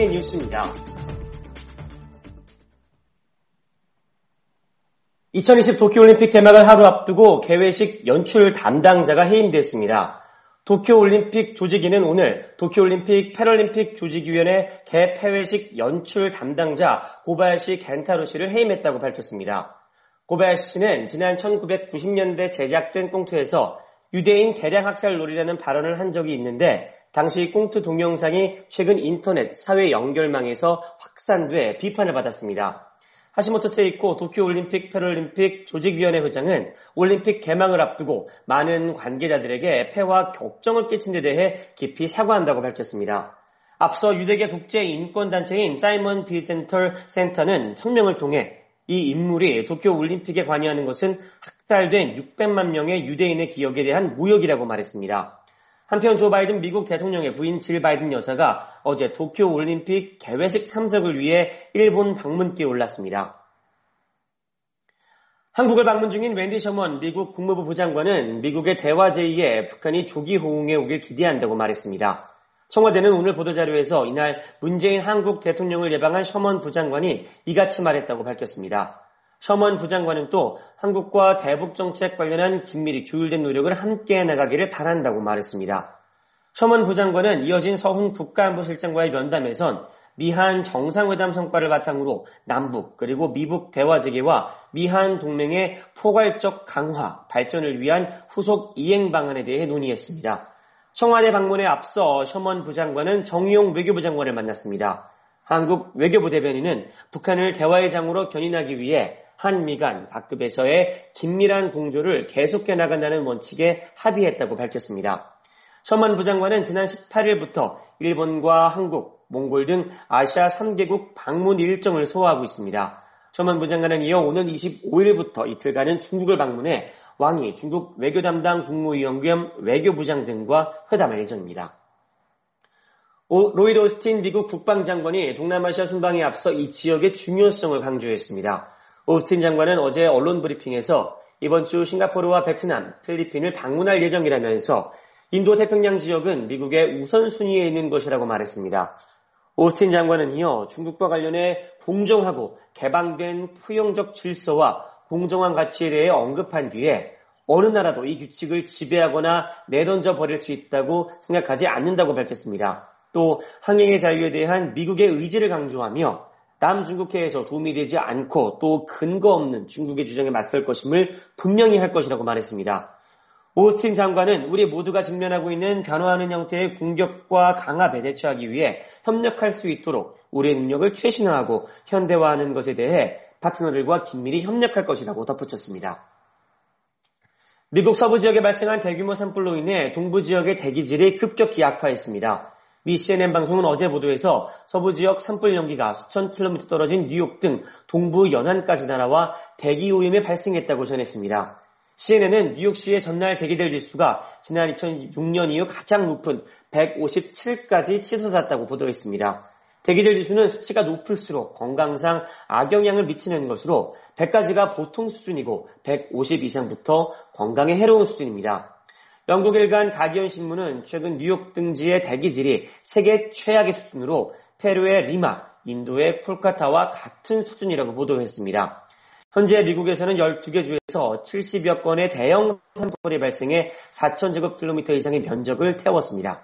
세계 뉴스입니다. 2020 도쿄올림픽 개막을 하루 앞두고 개회식 연출 담당자가 해임됐습니다. 도쿄올림픽 조직위는 오늘 도쿄올림픽 패럴림픽 조직위원회 개폐회식 연출 담당자 고바야시 겐타로 씨를 해임했다고 밝혔습니다. 고바야시 씨는 지난 1990년대 제작된 꽁트에서 유대인 대량 학살 놀이라는 발언을 한 적이 있는데 당시 꽁트 동영상이 최근 인터넷 사회 연결망에서 확산돼 비판을 받았습니다. 하시모토 세이코 도쿄올림픽 패럴림픽 조직위원회 회장은 올림픽 개막을 앞두고 많은 관계자들에게 폐와 격정을 끼친 데 대해 깊이 사과한다고 밝혔습니다. 앞서 유대계 국제인권단체인 사이먼 비젠털 센터는 성명을 통해 이 인물이 도쿄올림픽에 관여하는 것은 학살된 600만 명의 유대인의 기억에 대한 모욕이라고 말했습니다. 한편 조 바이든 미국 대통령의 부인 질 바이든 여사가 어제 도쿄올림픽 개회식 참석을 위해 일본 방문길에 올랐습니다. 한국을 방문 중인 웬디 셔먼 미국 국무부 부장관은 미국의 대화 제의에 북한이 조기 호응해 오길 기대한다고 말했습니다. 청와대는 오늘 보도자료에서 이날 문재인 한국 대통령을 예방한 셔먼 부장관이 이같이 말했다고 밝혔습니다. 셔먼 부장관은 또 한국과 대북 정책 관련한 긴밀히 조율된 노력을 함께 나가기를 바란다고 말했습니다. 셔먼 부장관은 이어진 서훈 국가안보실장과의 면담에선 미한 정상회담 성과를 바탕으로 남북 그리고 미북 대화 재개와 미한 동맹의 포괄적 강화, 발전을 위한 후속 이행 방안에 대해 논의했습니다. 청와대 방문에 앞서 셔먼 부장관은 정의용 외교부 장관을 만났습니다. 한국 외교부 대변인은 북한을 대화의 장으로 견인하기 위해 한미 간 각급에서의 긴밀한 공조를 계속해 나간다는 원칙에 합의했다고 밝혔습니다. 셔먼 부장관은 지난 18일부터 일본과 한국, 몽골 등 아시아 3개국 방문 일정을 소화하고 있습니다. 셔먼 부장관은 이어 오는 25일부터 이틀간은 중국을 방문해 왕이 중국 외교 담당 국무위원 겸 외교부장 등과 회담할 예정입니다. 로이드 오스틴 미국 국방장관이 동남아시아 순방에 앞서 이 지역의 중요성을 강조했습니다. 오스틴 장관은 어제 언론 브리핑에서 이번 주 싱가포르와 베트남, 필리핀을 방문할 예정이라면서 인도 태평양 지역은 미국의 우선순위에 있는 것이라고 말했습니다. 오스틴 장관은 이어 중국과 관련해 공정하고 개방된 포용적 질서와 공정한 가치에 대해 언급한 뒤에 어느 나라도 이 규칙을 지배하거나 내던져 버릴 수 있다고 생각하지 않는다고 밝혔습니다. 또 항행의 자유에 대한 미국의 의지를 강조하며 남중국해에서 도움이 되지 않고 또 근거 없는 중국의 주장에 맞설 것임을 분명히 할 것이라고 말했습니다. 오스틴 장관은 우리 모두가 직면하고 있는 변화하는 형태의 공격과 강압에 대처하기 위해 협력할 수 있도록 우리의 능력을 최신화하고 현대화하는 것에 대해 파트너들과 긴밀히 협력할 것이라고 덧붙였습니다. 미국 서부 지역에 발생한 대규모 산불로 인해 동부 지역의 대기질이 급격히 악화했습니다. 미 CNN 방송은 어제 보도에서 서부 지역 산불 연기가 수천 킬로미터 떨어진 뉴욕 등 동부 연안까지 날아와 대기 오염이 발생했다고 전했습니다. CNN은 뉴욕시의 전날 대기질 지수가 지난 2006년 이후 가장 높은 157까지 치솟았다고 보도했습니다. 대기질 지수는 수치가 높을수록 건강상 악영향을 미치는 것으로 100까지가 보통 수준이고 150 이상부터 건강에 해로운 수준입니다. 영국 일간 가디언 신문은 최근 뉴욕 등지의 대기질이 세계 최악의 수준으로 페루의 리마, 인도의 콜카타와 같은 수준이라고 보도했습니다. 현재 미국에서는 12개 주에서 70여 건의 대형 산불이 발생해 4,000제곱킬로미터 이상의 면적을 태웠습니다.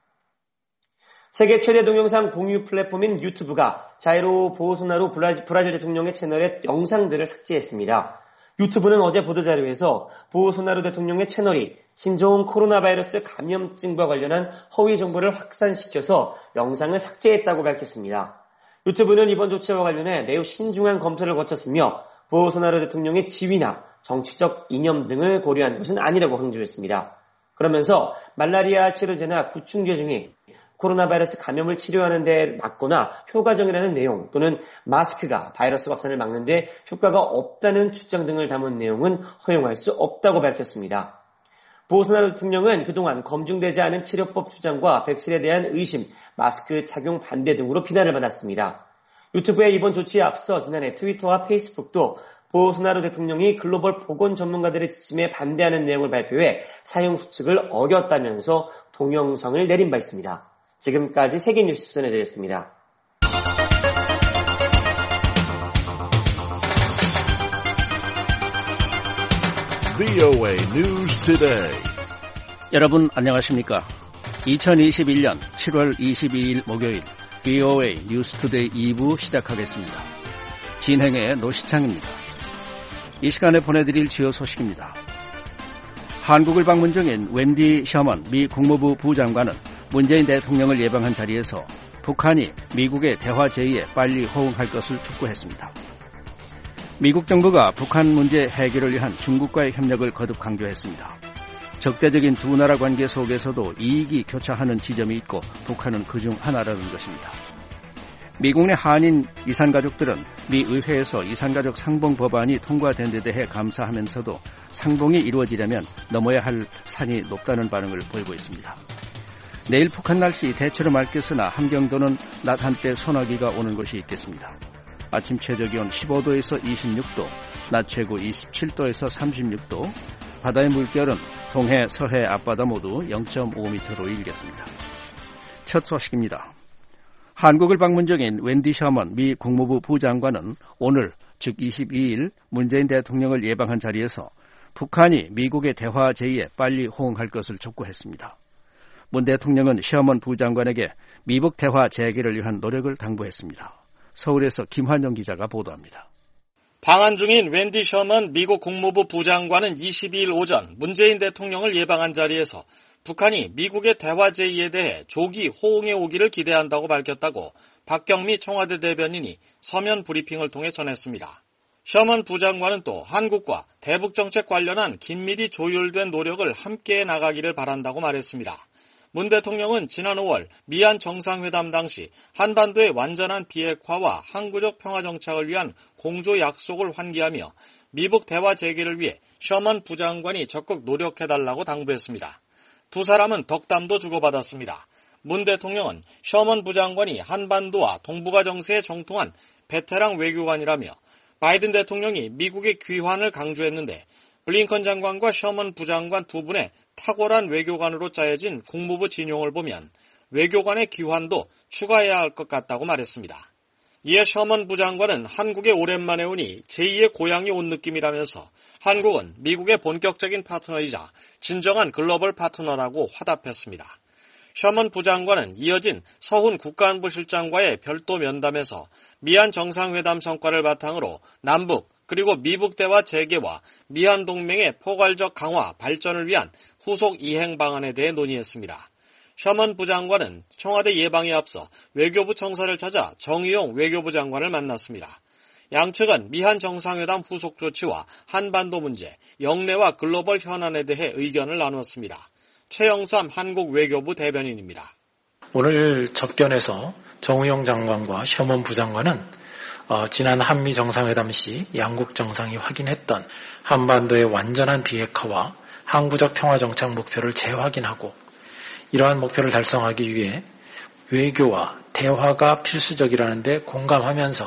세계 최대 동영상 공유 플랫폼인 유튜브가 자이로 보우소나루 브라질 대통령의 채널의 영상들을 삭제했습니다. 유튜브는 어제 보도자료에서 보우소나루 대통령의 채널이 신종 코로나 바이러스 감염증과 관련한 허위 정보를 확산시켜서 영상을 삭제했다고 밝혔습니다. 유튜브는 이번 조치와 관련해 매우 신중한 검토를 거쳤으며 보우소나루 대통령의 지위나 정치적 이념 등을 고려한 것은 아니라고 강조했습니다. 그러면서 말라리아 치료제나 구충제 중에 코로나 바이러스 감염을 치료하는 데 맞거나 효과적이라는 내용 또는 마스크가 바이러스 확산을 막는 데 효과가 없다는 주장 등을 담은 내용은 허용할 수 없다고 밝혔습니다. 보우소나루 대통령은 그동안 검증되지 않은 치료법 주장과 백신에 대한 의심, 마스크 착용 반대 등으로 비난을 받았습니다. 유튜브의 이번 조치에 앞서 지난해 트위터와 페이스북도 보우소나루 대통령이 글로벌 보건 전문가들의 지침에 반대하는 내용을 발표해 사용 수칙을 어겼다면서 동영상을 내린 바 있습니다. 지금까지 세계뉴스 전해드렸습니다. VOA News Today. 여러분 안녕하십니까? 2021년 7월 22일 목요일 VOA News Today 2부 시작하겠습니다. 진행의 노시창입니다. 이 시간에 보내드릴 주요 소식입니다. 한국을 방문 중인 웬디 셔먼 미 국무부 부장관은 문재인 대통령을 예방한 자리에서 북한이 미국의 대화 제의에 빨리 호응할 것을 촉구했습니다. 미국 정부가 북한 문제 해결을 위한 중국과의 협력을 거듭 강조했습니다. 적대적인 두 나라 관계 속에서도 이익이 교차하는 지점이 있고 북한은 그중 하나라는 것입니다. 미국 내 한인 이산가족들은 미 의회에서 이산가족 상봉 법안이 통과된 데 대해 감사하면서도 상봉이 이루어지려면 넘어야 할 산이 높다는 반응을 보이고 있습니다. 내일 북한 날씨 대체로 맑겠으나 함경도는 낮 한때 소나기가 오는 곳이 있겠습니다. 아침 최저기온 15도에서 26도, 낮 최고 27도에서 36도, 바다의 물결은 동해, 서해, 앞바다 모두 0.5m로 일겠습니다. 첫 소식입니다. 한국을 방문 중인 웬디 셔먼 미 국무부 부장관은 오늘, 즉 22일 문재인 대통령을 예방한 자리에서 북한이 미국의 대화 제의에 빨리 호응할 것을 촉구했습니다. 문 대통령은 셔먼 부장관에게 미북 대화 재개를 위한 노력을 당부했습니다. 서울에서 김환영 기자가 보도합니다. 방한 중인 웬디 셔먼 미국 국무부 부장관은 22일 오전 문재인 대통령을 예방한 자리에서 북한이 미국의 대화 제의에 대해 조기 호응해 오기를 기대한다고 밝혔다고 박경미 청와대 대변인이 서면 브리핑을 통해 전했습니다. 셔먼 부장관은 또 한국과 대북 정책 관련한 긴밀히 조율된 노력을 함께해 나가기를 바란다고 말했습니다. 문 대통령은 지난 5월 미한 정상회담 당시 한반도의 완전한 비핵화와 항구적 평화 정착을 위한 공조 약속을 환기하며 미북 대화 재개를 위해 셔먼 부장관이 적극 노력해달라고 당부했습니다. 두 사람은 덕담도 주고받았습니다. 문 대통령은 셔먼 부장관이 한반도와 동북아 정세에 정통한 베테랑 외교관이라며 바이든 대통령이 미국의 귀환을 강조했는데 블링컨 장관과 셔먼 부장관 두 분의 탁월한 외교관으로 짜여진 국무부 진용을 보면 외교관의 귀환도 추가해야 할 것 같다고 말했습니다. 이에 셔먼 부장관은 한국에 오랜만에 오니 제2의 고향이 온 느낌이라면서 한국은 미국의 본격적인 파트너이자 진정한 글로벌 파트너라고 화답했습니다. 셔먼 부장관은 이어진 서훈 국가안보실장과의 별도 면담에서 미한 정상회담 성과를 바탕으로 남북 그리고 미북 대화 재개와 미한 동맹의 포괄적 강화 발전을 위한 후속 이행 방안에 대해 논의했습니다. 셔먼 부장관은 청와대 예방에 앞서 외교부 청사를 찾아 정의용 외교부 장관을 만났습니다. 양측은 미한 정상회담 후속 조치와 한반도 문제, 영내와 글로벌 현안에 대해 의견을 나누었습니다. 최영삼 한국 외교부 대변인입니다. 오늘 접견에서 정의용 장관과 셔먼 부장관은 지난 한미 정상회담 시 양국 정상이 확인했던 한반도의 완전한 비핵화와 항구적 평화 정착 목표를 재확인하고 이러한 목표를 달성하기 위해 외교와 대화가 필수적이라는 데 공감하면서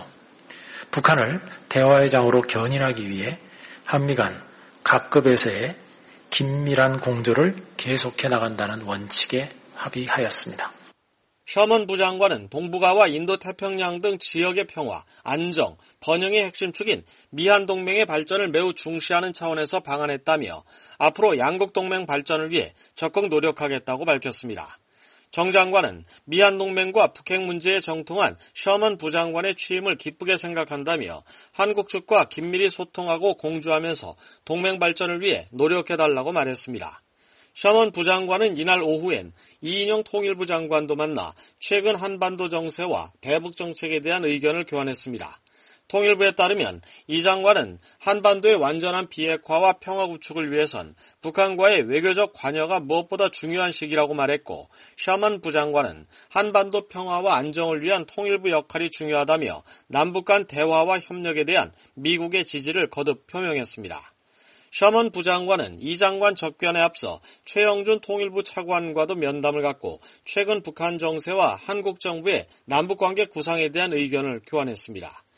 북한을 대화의 장으로 견인하기 위해 한미 간 각급에서의 긴밀한 공조를 계속해 나간다는 원칙에 합의하였습니다. 셔먼 부장관은 동북아와 인도태평양 등 지역의 평화, 안정, 번영의 핵심 축인 미한 동맹의 발전을 매우 중시하는 차원에서 방한했다며 앞으로 양국 동맹 발전을 위해 적극 노력하겠다고 밝혔습니다. 정 장관은 미한 동맹과 북핵 문제에 정통한 셔먼 부장관의 취임을 기쁘게 생각한다며 한국 측과 긴밀히 소통하고 공조하면서 동맹 발전을 위해 노력해달라고 말했습니다. 셔먼 부장관은 이날 오후엔 이인영 통일부 장관도 만나 최근 한반도 정세와 대북 정책에 대한 의견을 교환했습니다. 통일부에 따르면 이 장관은 한반도의 완전한 비핵화와 평화 구축을 위해선 북한과의 외교적 관여가 무엇보다 중요한 시기라고 말했고, 셔먼 부장관은 한반도 평화와 안정을 위한 통일부 역할이 중요하다며 남북 간 대화와 협력에 대한 미국의 지지를 거듭 표명했습니다. 셔먼 부장관은 이 장관 접견에 앞서 최영준 통일부 차관과도 면담을 갖고 최근 북한 정세와 한국 정부의 남북관계 구상에 대한 의견을 교환했습니다.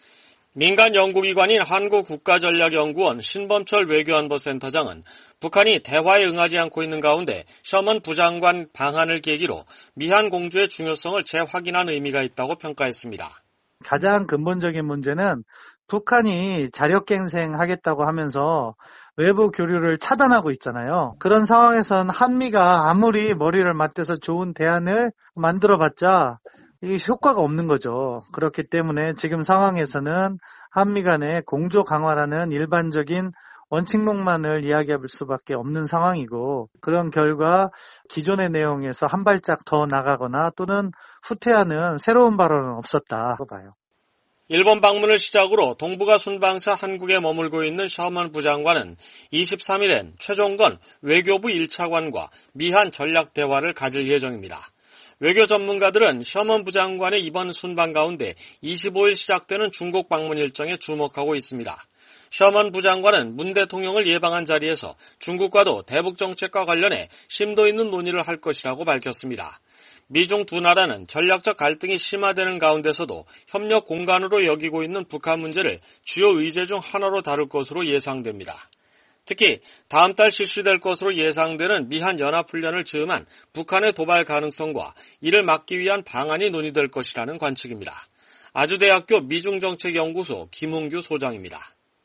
민간 연구기관인 한국국가전략연구원 신범철 외교안보센터장은 북한이 대화에 응하지 않고 있는 가운데 셔먼 부장관 방한을 계기로 미한 공조의 중요성을 재확인한 의미가 있다고 평가했습니다. 가장 근본적인 문제는 북한이 자력갱생하겠다고 하면서 외부 교류를 차단하고 있잖아요. 그런 상황에선 한미가 아무리 머리를 맞대서 좋은 대안을 만들어봤자 이게 효과가 없는 거죠. 그렇기 때문에 지금 상황에서는 한미 간의 공조 강화라는 일반적인 원칙론만을 이야기할 수밖에 없는 상황이고, 그런 결과 기존의 내용에서 한 발짝 더 나가거나 또는 후퇴하는 새로운 발언은 없었다고 봐요. 일본 방문을 시작으로 동북아 순방차 한국에 머물고 있는 셔먼 부장관은 23일엔 최종건 외교부 1차관과 미한 전략 대화를 가질 예정입니다. 외교 전문가들은 셔먼 부장관의 이번 순방 가운데 25일 시작되는 중국 방문 일정에 주목하고 있습니다. 셔먼 부장관은 문 대통령을 예방한 자리에서 중국과도 대북 정책과 관련해 심도 있는 논의를 할 것이라고 밝혔습니다. 미중 두 나라는 전략적 갈등이 심화되는 가운데서도 협력 공간으로 여기고 있는 북한 문제를 주요 의제 중 하나로 다룰 것으로 예상됩니다. 특히 다음 달 실시될 것으로 예상되는 미한 연합훈련을 즈음한 북한의 도발 가능성과 이를 막기 위한 방안이 논의될 것이라는 관측입니다. 아주대학교 미중정책연구소 김웅규 소장입니다.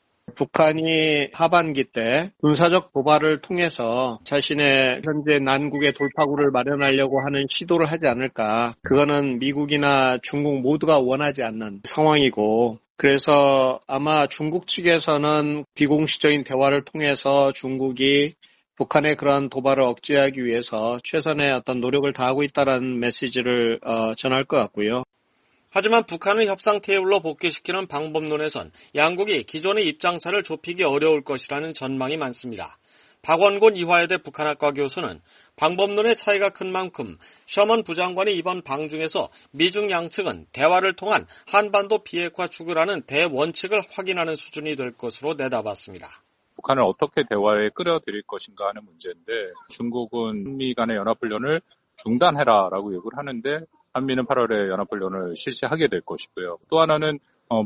북한이 하반기 때 군사적 도발을 통해서 자신의 현재 난국의 돌파구를 마련하려고 하는 시도를 하지 않을까. 그거는 미국이나 중국 모두가 원하지 않는 상황이고, 그래서 아마 중국 측에서는 비공식적인 대화를 통해서 중국이 북한의 그런 도발을 억제하기 위해서 최선의 어떤 노력을 다하고 있다는 메시지를 전할 것 같고요. 하지만 북한을 협상 테이블로 복귀시키는 방법론에선 양국이 기존의 입장차를 좁히기 어려울 것이라는 전망이 많습니다. 박원곤 이화여대 북한학과 교수는 방법론의 차이가 큰 만큼 셔먼 부장관이 이번 방중에서 미중 양측은 대화를 통한 한반도 비핵화 추구라는 대원칙을 확인하는 수준이 될 것으로 내다봤습니다. 북한을 어떻게 대화에 끌어들일 것인가 하는 문제인데, 중국은 한미 간의 연합훈련을 중단해라라고 요구를 하는데 한미는 8월에 연합훈련을 실시하게 될 것이고요. 또 하나는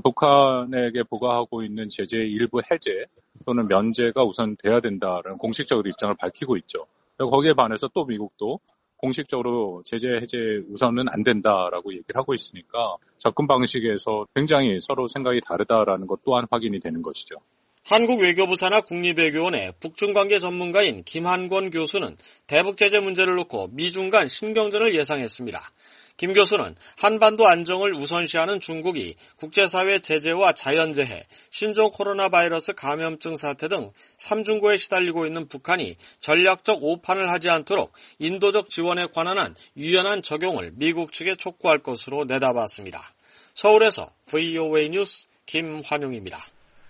북한에게 부과하고 있는 제재의 일부 해제 또는 면제가 우선 돼야 된다라는 공식적으로 입장을 밝히고 있죠. 거기에 반해서 또 미국도 공식적으로 제재 해제 우선은 안 된다라고 얘기를 하고 있으니까 접근 방식에서 굉장히 서로 생각이 다르다라는 것 또한 확인이 되는 것이죠. 한국 외교부 산하 국립외교원의 북중관계 전문가인 김한권 교수는 대북 제재 문제를 놓고 미중 간 신경전을 예상했습니다. 김 교수는 한반도 안정을 우선시하는 중국이 국제사회 제재와 자연재해, 신종 코로나 바이러스 감염증 사태 등 3중고에 시달리고 있는 북한이 전략적 오판을 하지 않도록 인도적 지원에 관한 유연한 적용을 미국 측에 촉구할 것으로 내다봤습니다. 서울에서 VOA 뉴스 김환용입니다.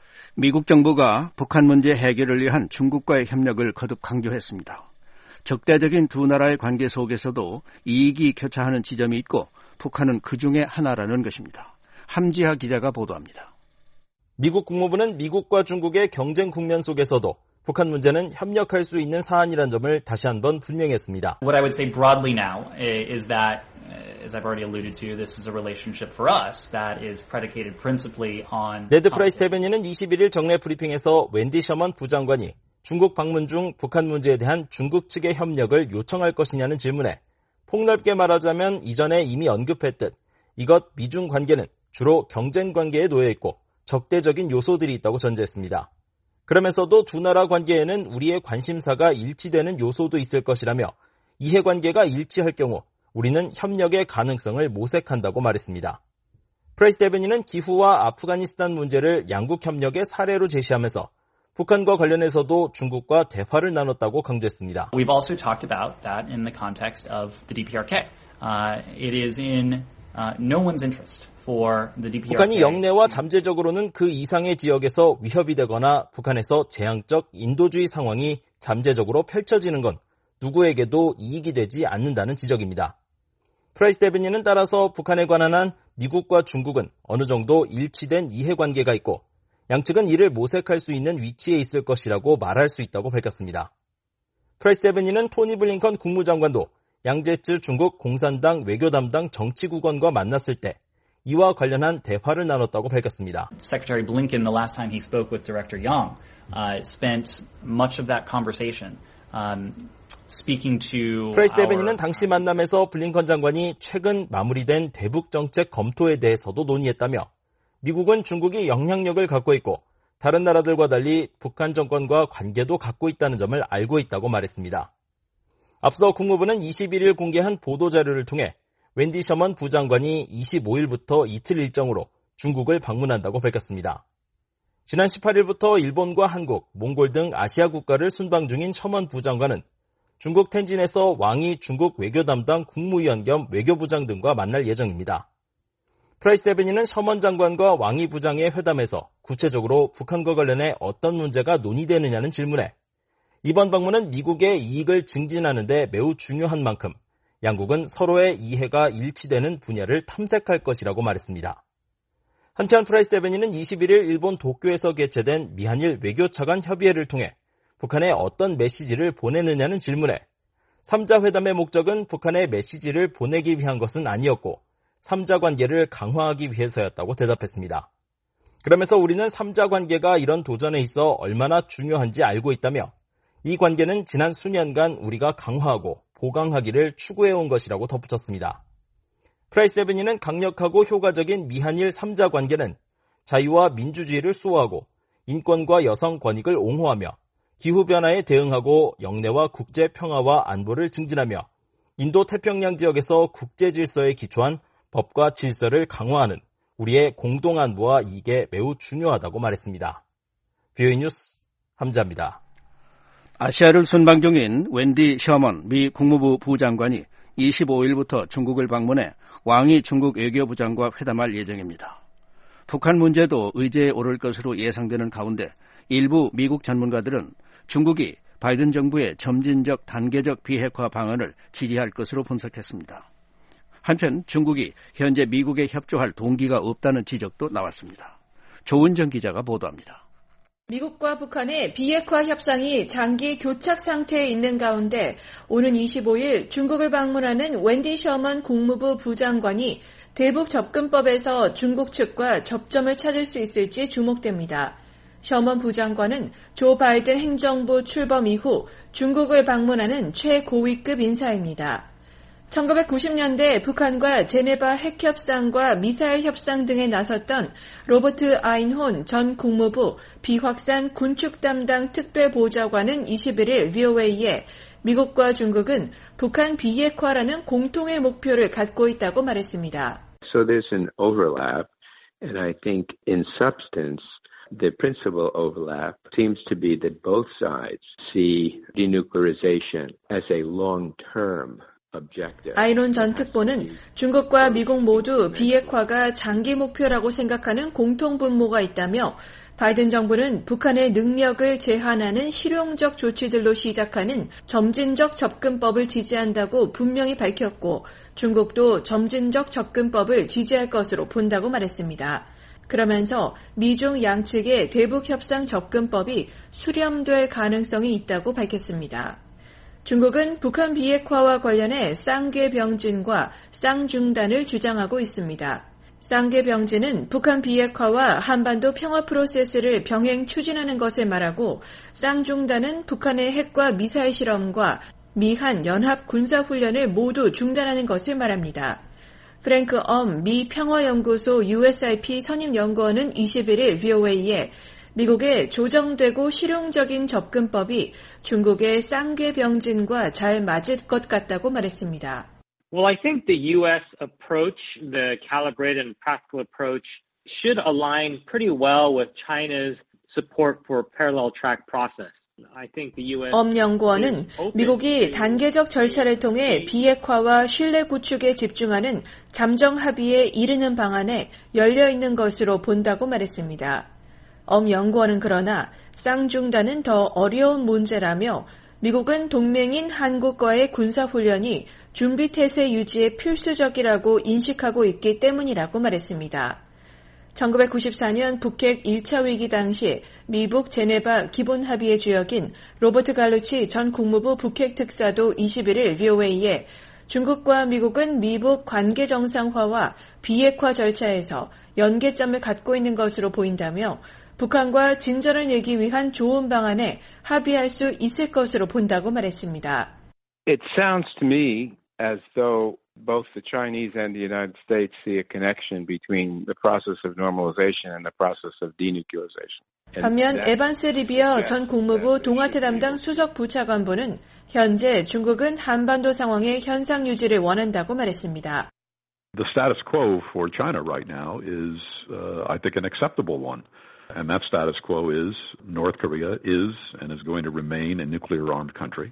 미국 정부가 북한 문제 해결을 위한 중국과의 협력을 거듭 강조했습니다. 적대적인 두 나라의 관계 속에서도 이익이 교차하는 지점이 있고 북한은 그 중에 하나라는 것입니다. 함지하 기자가 보도합니다. 미국 국무부는 미국과 중국의 경쟁 국면 속에서도 북한 문제는 협력할 수 있는 사안이란 점을 다시 한번 분명했습니다. What I would say broadly now is that, as I've already alluded to, this is a relationship for us that is predicated principally on... 네드 프라이스 대변인은 21일 정례 브리핑에서 웬디 셔먼 부장관이 중국 방문 중 북한 문제에 대한 중국 측의 협력을 요청할 것이냐는 질문에 폭넓게 말하자면 이전에 이미 언급했듯 이것 미중 관계는 주로 경쟁 관계에 놓여 있고 적대적인 요소들이 있다고 전제했습니다. 그러면서도 두 나라 관계에는 우리의 관심사가 일치되는 요소도 있을 것이라며 이해관계가 일치할 경우 우리는 협력의 가능성을 모색한다고 말했습니다. 프라이스 대변인은 기후와 아프가니스탄 문제를 양국 협력의 사례로 제시하면서 북한과 관련해서도 중국과 대화를 나눴다고 강조했습니다. We've also talked about that in the context of the DPRK. It is in no one's interest for the DPRK. 북한이 영내와 잠재적으로는 그 이상의 지역에서 위협이 되거나 북한에서 재앙적 인도주의 상황이 잠재적으로 펼쳐지는 건 누구에게도 이익이 되지 않는다는 지적입니다. 프라이스 대변인은 따라서 북한에 관한 한 미국과 중국은 어느 정도 일치된 이해관계가 있고 양측은 이를 모색할 수 있는 위치에 있을 것이라고 말할 수 있다고 밝혔습니다. 프라이스 대변인은 토니 블링컨 국무장관도 양제츠 중국 공산당 외교 담당 정치국원과 만났을 때 이와 관련한 대화를 나눴다고 밝혔습니다. Secretary Blinken, the last time he spoke with Director Yang, spent much of that conversation speaking to 프라이스 대변인은 당시 만남에서 블링컨 장관이 최근 마무리된 대북 정책 검토에 대해서도 논의했다며 미국은 중국이 영향력을 갖고 있고 다른 나라들과 달리 북한 정권과 관계도 갖고 있다는 점을 알고 있다고 말했습니다. 앞서 국무부는 21일 공개한 보도자료를 통해 웬디 셔먼 부장관이 25일부터 이틀 일정으로 중국을 방문한다고 밝혔습니다. 지난 18일부터 일본과 한국, 몽골 등 아시아 국가를 순방 중인 셔먼 부장관은 중국 텐진에서 왕이 중국 외교 담당 국무위원 겸 외교부장 등과 만날 예정입니다. 프라이스 대변인은 셔먼 장관과 왕이 부장의 회담에서 구체적으로 북한과 관련해 어떤 문제가 논의되느냐는 질문에 이번 방문은 미국의 이익을 증진하는 데 매우 중요한 만큼 양국은 서로의 이해가 일치되는 분야를 탐색할 것이라고 말했습니다. 한편 프라이스 대변인은 21일 일본 도쿄에서 개최된 미한일 외교차관 협의회를 통해 북한에 어떤 메시지를 보내느냐는 질문에 3자 회담의 목적은 북한에 메시지를 보내기 위한 것은 아니었고 3자 관계를 강화하기 위해서였다고 대답했습니다. 그러면서 우리는 3자 관계가 이런 도전에 있어 얼마나 중요한지 알고 있다며 이 관계는 지난 수년간 우리가 강화하고 보강하기를 추구해온 것이라고 덧붙였습니다. 프라이스 대변인은 강력하고 효과적인 미한일 3자 관계는 자유와 민주주의를 수호하고 인권과 여성 권익을 옹호하며 기후변화에 대응하고 영내와 국제 평화와 안보를 증진하며 인도 태평양 지역에서 국제 질서에 기초한 법과 질서를 강화하는 우리의 공동안보와 이익에 매우 중요하다고 말했습니다. VOA 뉴스 함자입니다. 아시아를 순방 중인 웬디 셔먼 미 국무부 부장관이 25일부터 중국을 방문해 왕이 중국 외교부장과 회담할 예정입니다. 북한 문제도 의제에 오를 것으로 예상되는 가운데 일부 미국 전문가들은 중국이 바이든 정부의 점진적 단계적 비핵화 방안을 지지할 것으로 분석했습니다. 한편 중국이 현재 미국에 협조할 동기가 없다는 지적도 나왔습니다. 조은정 기자가 보도합니다. 미국과 북한의 비핵화 협상이 장기 교착 상태에 있는 가운데 오는 25일 중국을 방문하는 웬디 셔먼 국무부 부장관이 대북 접근법에서 중국 측과 접점을 찾을 수 있을지 주목됩니다. 셔먼 부장관은 조 바이든 행정부 출범 이후 중국을 방문하는 최고위급 인사입니다. 1990년대 북한과 제네바 핵협상과 미사일 협상 등에 나섰던 로버트 아인혼 전 국무부 비확산 군축 담당 특별보좌관은 21일 VOA에 미국과 중국은 북한 비핵화라는 공통의 목표를 갖고 있다고 말했습니다. So there's an overlap, and I think in substance the principal overlap seems to be that both sides see denuclearization as a long-term 아이론 전 특보는 중국과 미국 모두 비핵화가 장기 목표라고 생각하는 공통 분모가 있다며 바이든 정부는 북한의 능력을 제한하는 실용적 조치들로 시작하는 점진적 접근법을 지지한다고 분명히 밝혔고 중국도 점진적 접근법을 지지할 것으로 본다고 말했습니다. 그러면서 미중 양측의 대북협상 접근법이 수렴될 가능성이 있다고 밝혔습니다. 중국은 북한 비핵화와 관련해 쌍계병진과 쌍중단을 주장하고 있습니다. 쌍계병진은 북한 비핵화와 한반도 평화 프로세스를 병행 추진하는 것을 말하고 쌍중단은 북한의 핵과 미사일 실험과 미한 연합 군사훈련을 모두 중단하는 것을 말합니다. 프랭크 미 평화연구소 USIP 선임연구원은 21일 VOA에 미국의 조정되고 실용적인 접근법이 중국의 쌍계병진과 잘 맞을 것 같다고 말했습니다. Well, I think the U.S. approach, the calibrated and practical approach, should align pretty well with China's support for parallel track process. 연구원은 미국이 단계적 절차를 통해 비핵화와 신뢰 구축에 집중하는 잠정 합의에 이르는 방안에 열려 있는 것으로 본다고 말했습니다. 연구원은 그러나 쌍중단은 더 어려운 문제라며 미국은 동맹인 한국과의 군사훈련이 준비태세 유지에 필수적이라고 인식하고 있기 때문이라고 말했습니다. 1994년 북핵 1차 위기 당시 미북 제네바 기본합의의 주역인 로버트 갈루치 전 국무부 북핵 특사도 21일 VOA에 중국과 미국은 미북 관계 정상화와 비핵화 절차에서 연계점을 갖고 있는 것으로 보인다며 북한과 진전을 내기 위한 좋은 방안에 합의할 수 있을 것으로 본다고 말했습니다. It sounds to me as though both the Chinese and the United States see a connection between the process of normalization and the process of denuclearization. 반면 에반스 리비어 전 국무부 동아태 담당 수석 부차관보는 현재 중국은 한반도 상황의 현상 유지를 원한다고 말했습니다. The status quo for China right now is, I think, an acceptable one. And that status quo is North Korea is and is going to remain a nuclear-armed country.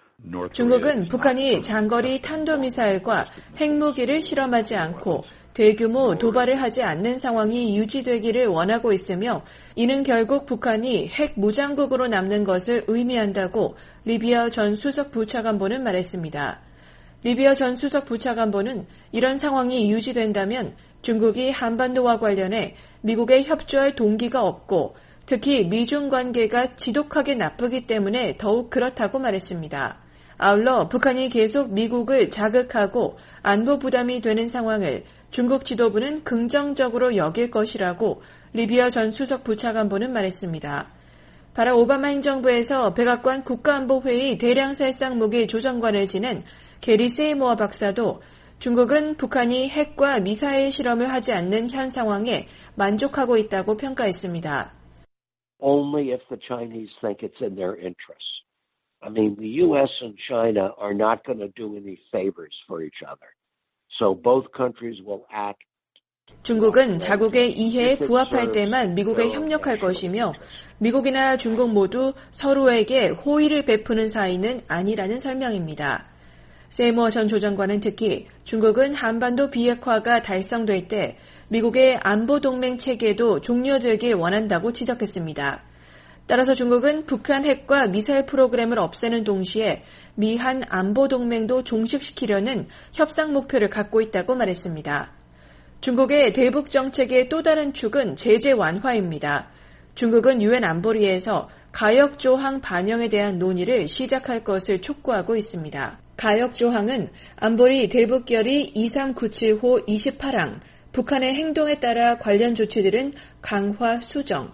중국은 북한이 장거리 탄도미사일과 핵무기를 실험하지 않고 대규모 도발을 하지 않는 상황이 유지되기를 원하고 있으며 이는 결국 북한이 핵무장국으로 남는 것을 의미한다고 리비어 전 수석 부차관보는 말했습니다. 리비어 전 수석 부차관보는 이런 상황이 유지된다면 중국이 한반도와 관련해 미국에 협조할 동기가 없고 특히 미중 관계가 지독하게 나쁘기 때문에 더욱 그렇다고 말했습니다. 아울러 북한이 계속 미국을 자극하고 안보 부담이 되는 상황을 중국 지도부는 긍정적으로 여길 것이라고 리비어 전 수석 부차관보는 말했습니다. 바락 오바마 행정부에서 백악관 국가안보회의 대량살상 무기 조정관을 지낸 게리 세이모어 박사도 중국은 북한이 핵과 미사일 실험을 하지 않는 현 상황에 만족하고 있다고 평가했습니다. Only if the Chinese think it's in their interest. I mean, the U.S. and China are not going to do any favors for each other. So both countries will act. 중국은 자국의 이해에 부합할 때만 미국에 협력할 것이며 미국이나 중국 모두 서로에게 호의를 베푸는 사이는 아니라는 설명입니다. 세이모어 전 조정관은 특히 중국은 한반도 비핵화가 달성될 때 미국의 안보동맹 체계도 종료되길 원한다고 지적했습니다. 따라서 중국은 북한 핵과 미사일 프로그램을 없애는 동시에 미한 안보동맹도 종식시키려는 협상 목표를 갖고 있다고 말했습니다. 중국의 대북 정책의 또 다른 축은 제재 완화입니다. 중국은 유엔 안보리에서 가역 조항 반영에 대한 논의를 시작할 것을 촉구하고 있습니다. 가역 조항은 안보리 대북결의 2397호 28항, 북한의 행동에 따라 관련 조치들은 강화, 수정,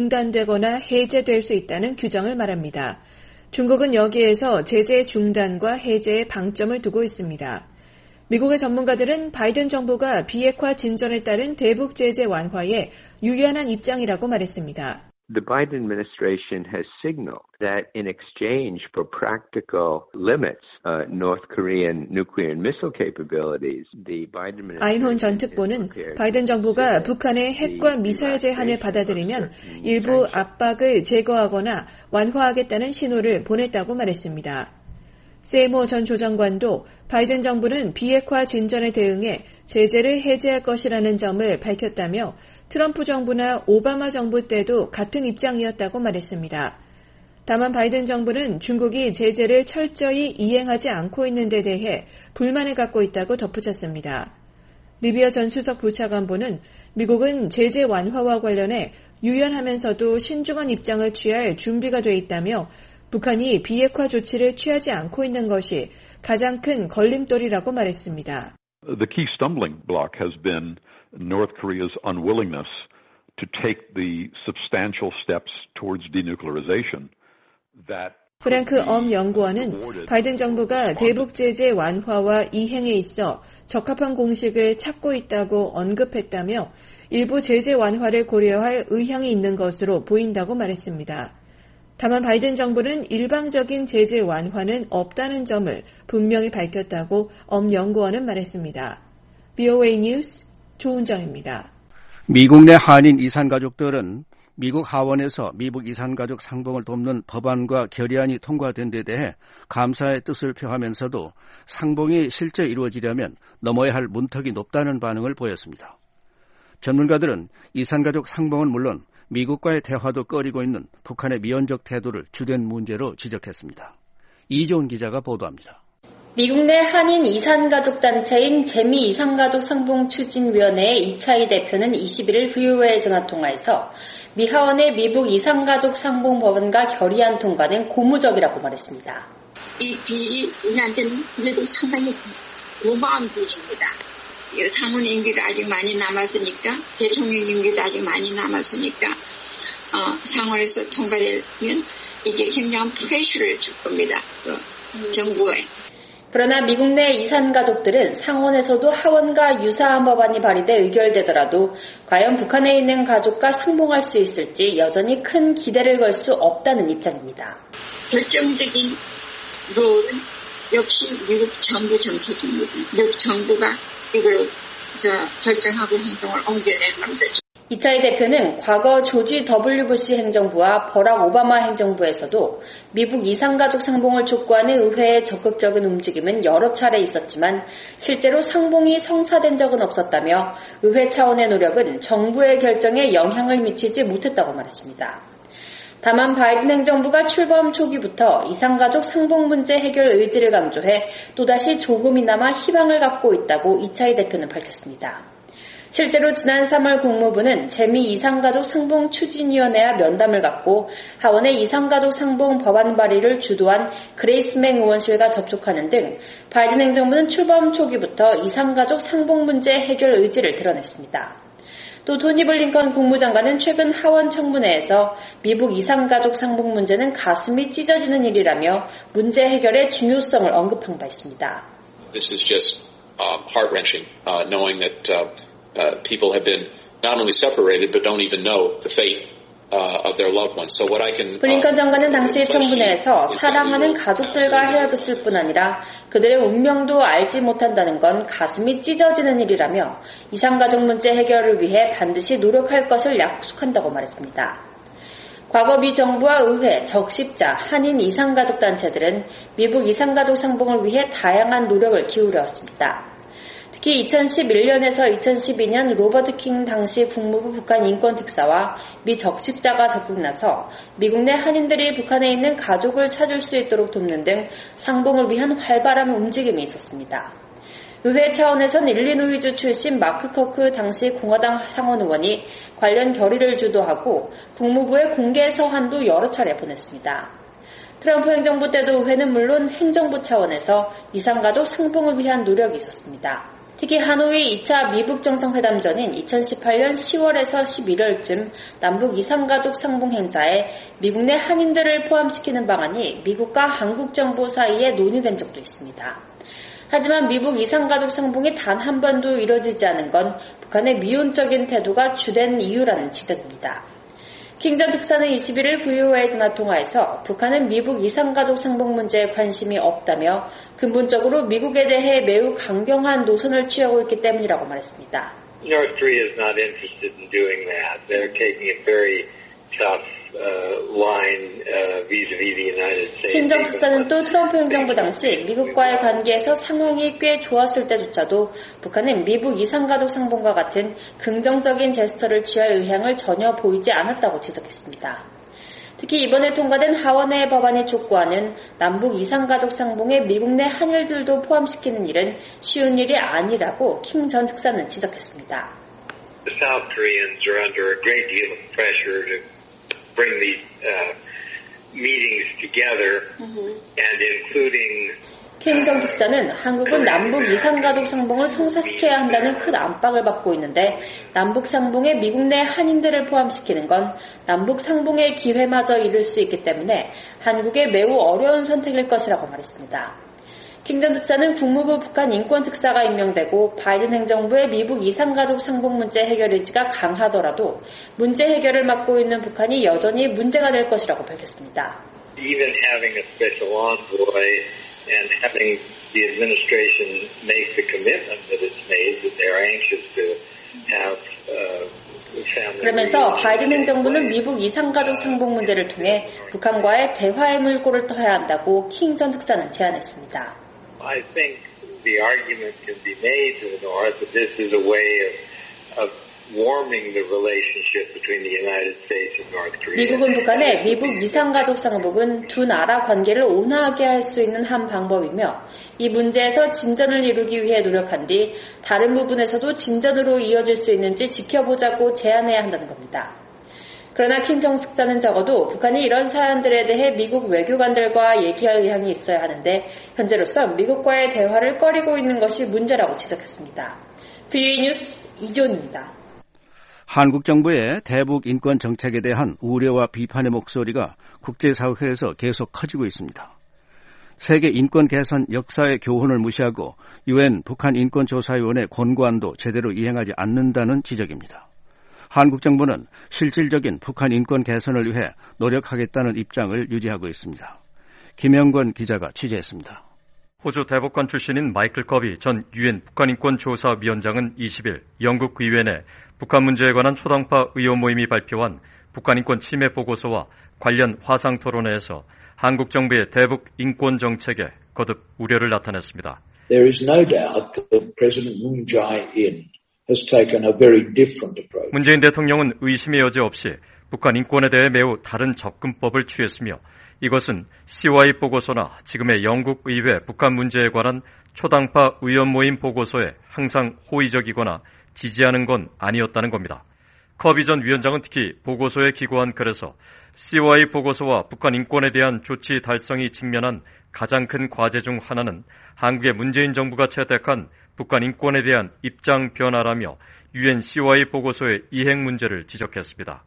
중단되거나 해제될 수 있다는 규정을 말합니다. 중국은 여기에서 제재 중단과 해제에 방점을 두고 있습니다. 미국의 전문가들은 바이든 정부가 비핵화 진전에 따른 대북 제재 완화에 유연한 입장이라고 말했습니다. The Biden administration has signaled that in exchange for practical limits, North Korean nuclear and missile capabilities, the Biden administration 아인혼 전 특보는 바이든 정부가 북한의 핵과 미사일 제한을 받아들이면 일부 압박을 제거하거나 완화하겠다는 신호를 보냈다고 말했습니다. 세이모어 전 조정관도 바이든 정부는 비핵화 진전에 대응해 제재를 해제할 것이라는 점을 밝혔다며 트럼프 정부나 오바마 정부 때도 같은 입장이었다고 말했습니다. 다만 바이든 정부는 중국이 제재를 철저히 이행하지 않고 있는 데 대해 불만을 갖고 있다고 덧붙였습니다. 리비어 전 수석 부차관보는 미국은 제재 완화와 관련해 유연하면서도 신중한 입장을 취할 준비가 돼 있다며 북한이 비핵화 조치를 취하지 않고 있는 것이 가장 큰 걸림돌이라고 말했습니다. The key stumbling block has been North Korea's unwillingness to take the substantial steps towards denuclearization that 프랭크 엄 연구원은 바이든 정부가 대북 제재 완화와 이행에 있어 적합한 공식을 찾고 있다고 언급했다며 일부 제재 완화를 고려할 의향이 있는 것으로 보인다고 말했습니다. 다만 바이든 정부는 일방적인 제재 완화는 없다는 점을 분명히 밝혔다고 엄 연구원은 말했습니다. BOA 뉴스 조은정입니다. 미국 내 한인 이산가족들은 미국 하원에서 미국 이산가족 상봉을 돕는 법안과 결의안이 통과된 데 대해 감사의 뜻을 표하면서도 상봉이 실제 이루어지려면 넘어야 할 문턱이 높다는 반응을 보였습니다. 전문가들은 이산가족 상봉은 물론 미국과의 대화도 꺼리고 있는 북한의 미온적 태도를 주된 문제로 지적했습니다. 이종훈 기자가 보도합니다. 미국 내 한인 이산가족 단체인 재미 이산가족 상봉추진위원회의 이차희 대표는 21일 VOA에 전화통화에서 미 하원의 미국 이산가족 상봉 법안과 결의안 통과는 고무적이라고 말했습니다. 이 빚이 우리한테는 그래도 상당히 고마운 빚입니다. 상원 임기가 아직 많이 남았으니까, 대통령 임기도 아직 많이 남았으니까 상원에서 통과되면 이게 굉장한 프레셔를 줄 겁니다. 정부에. 그러나 미국 내 이산 가족들은 상원에서도 하원과 유사한 법안이 발의돼 의결되더라도 과연 북한에 있는 가족과 상봉할 수 있을지 여전히 큰 기대를 걸 수 없다는 입장입니다. 결정적인 롤은 역시 미국 정부 정책입니다. 미국 정부가 이걸 결정하고 행동을 옮겨낼 겁니다. 이차이 대표는 과거 조지 W. 부시 행정부와 버락 오바마 행정부에서도 미국 이산가족 상봉을 촉구하는 의회의 적극적인 움직임은 여러 차례 있었지만 실제로 상봉이 성사된 적은 없었다며 의회 차원의 노력은 정부의 결정에 영향을 미치지 못했다고 말했습니다. 다만 바이든 행정부가 출범 초기부터 이산가족 상봉 문제 해결 의지를 강조해 또다시 조금이나마 희망을 갖고 있다고 이차이 대표는 밝혔습니다. 실제로 지난 3월 국무부는 재미 이산가족 상봉 추진위원회와 면담을 갖고 하원의 이산가족 상봉 법안 발의를 주도한 그레이스 맹 의원실과 접촉하는 등 바이든 행정부는 출범 초기부터 이산가족 상봉 문제 해결 의지를 드러냈습니다. 또 토니 블링컨 국무장관은 최근 하원 청문회에서 미국 이산가족 상봉 문제는 가슴이 찢어지는 일이라며 문제 해결의 중요성을 언급한 바 있습니다. This is just heart-wrenching, knowing that people have been not only separated but don't even know the fate of their loved ones. So what I can 블링컨 장관은 당시 청문회에서 사랑하는 가족들과 헤어졌을 뿐 아니라 그들의 운명도 알지 못한다는 건 가슴이 찢어지는 일이라며 이산가족 문제 해결을 위해 반드시 노력할 것을 약속한다고 말했습니다. 과거 미 정부와 의회, 적십자, 한인 이산가족 단체들은 미국 이산가족 상봉을 위해 다양한 노력을 기울여왔습니다. 특히 2011년에서 2012년 로버트 킹 당시 국무부 북한 인권특사와 미 적십자가 적극나서 미국 내 한인들이 북한에 있는 가족을 찾을 수 있도록 돕는 등 상봉을 위한 활발한 움직임이 있었습니다. 의회 차원에선 일리노이주 출신 마크 커크 당시 공화당 상원 의원이 관련 결의를 주도하고 국무부에 공개 서한도 여러 차례 보냈습니다. 트럼프 행정부 때도 의회는 물론 행정부 차원에서 이산가족 상봉을 위한 노력이 있었습니다. 특히 하노이 2차 미북 정상회담 전인 2018년 10월에서 11월쯤 남북 이산가족 상봉 행사에 미국 내 한인들을 포함시키는 방안이 미국과 한국 정부 사이에 논의된 적도 있습니다. 하지만 미국 이산가족 상봉이 단 한 번도 이뤄지지 않은 건 북한의 미온적인 태도가 주된 이유라는 지적입니다. 킹 전 특사는 21일 VOA 전화통화에서 북한은 미국 이산가족 상봉 문제에 관심이 없다며 근본적으로 미국에 대해 매우 강경한 노선을 취하고 있기 때문이라고 말했습니다. North Korea is not interested in doing that. They're taking a very tough line vis-a-vis the United States. 킹 전 특사는 또 트럼프 행정부 당시 미국과의 관계에서 상황이 꽤 좋았을 때조차도 북한은 미국 이산가족 상봉과 같은 긍정적인 제스처를 취할 의향을 전혀 보이지 않았다고 지적했습니다. 특히 이번에 통과된 하원의 법안이 촉구하는 남북 이산가족 상봉에 미국 내 한일들도 포함시키는 일은 쉬운 일이 아니라고 킹 전 특사는 지적했습니다. The South Koreans are under a great deal of pressure to bring these meetings together and including 킹 전 특사는 한국은 남북 이산가족 상봉을 성사시켜야 한다는 큰 압박을 받고 있는데 남북 상봉에 미국 내 한인들을 포함시키는 건 남북 상봉의 기회마저 잃을 수 있기 때문에 한국에 매우 어려운 선택일 것이라고 말했습니다. 킹 전 특사는 국무부 북한 인권특사가 임명되고 바이든 행정부의 미국 이산가족 상봉 문제 해결 의지가 강하더라도 문제 해결을 맡고 있는 북한이 여전히 문제가 될 것이라고 밝혔습니다. Even having a special envoy and having the administration make the commitment that it's made that they're anxious to have 그러면서 바이든 행정부는 미국 이산가족 상봉 문제를 통해 북한과의 대화의 물꼬를 떠야 한다고 킹 전 특사는 제안했습니다. I think the argument can be made to the North that this is a way of warming the relationship between the United States and North Korea. 미국은 북한의 미국 이산가족 상봉은 두 나라 관계를 온화하게 할 수 있는 한 방법이며 이 문제에서 진전을 이루기 위해 노력한 뒤 다른 부분에서도 진전으로 이어질 수 있는지 지켜보자고 제안해야 한다는 겁니다. 그러나 킴 정식사는 적어도 북한이 이런 사안들에 대해 미국 외교관들과 얘기할 의향이 있어야 하는데 현재로선 미국과의 대화를 꺼리고 있는 것이 문제라고 지적했습니다. VOA 뉴스 이존입니다. 한국 정부의 대북 인권 정책에 대한 우려와 비판의 목소리가 국제사회에서 계속 커지고 있습니다. 세계 인권 개선 역사의 교훈을 무시하고 UN 북한 인권조사위원회 권고안도 제대로 이행하지 않는다는 지적입니다. 한국 정부는 실질적인 북한 인권 개선을 위해 노력하겠다는 입장을 유지하고 있습니다. 김영권 기자가 취재했습니다. 호주 대법관 출신인 마이클 커비 전 UN 북한인권조사위원장은 20일 영국 의회 내 북한 문제에 관한 초당파 의원 모임이 발표한 북한인권 침해 보고서와 관련 화상 토론회에서 한국 정부의 대북 인권 정책에 거듭 우려를 나타냈습니다. There is no doubt that President Moon Jae-in has taken a very different approach. 문재인 대통령은 의심의 여지 없이 북한 인권에 대해 매우 다른 접근법을 취했으며 이것은 CY 보고서나 지금의 영국 의회 북한 문제에 관한 초당파 의원 모임 보고서에 항상 호의적이거나 지지하는 건 아니었다는 겁니다. 커비 전 위원장은 특히 보고서에 기고한 글에서 CY 보고서와 북한 인권에 대한 조치 달성이 직면한 가장 큰 과제 중 하나는 한국의 문재인 정부가 채택한 북한 인권에 대한 입장 변화라며 UN CY 보고서의 이행 문제를 지적했습니다.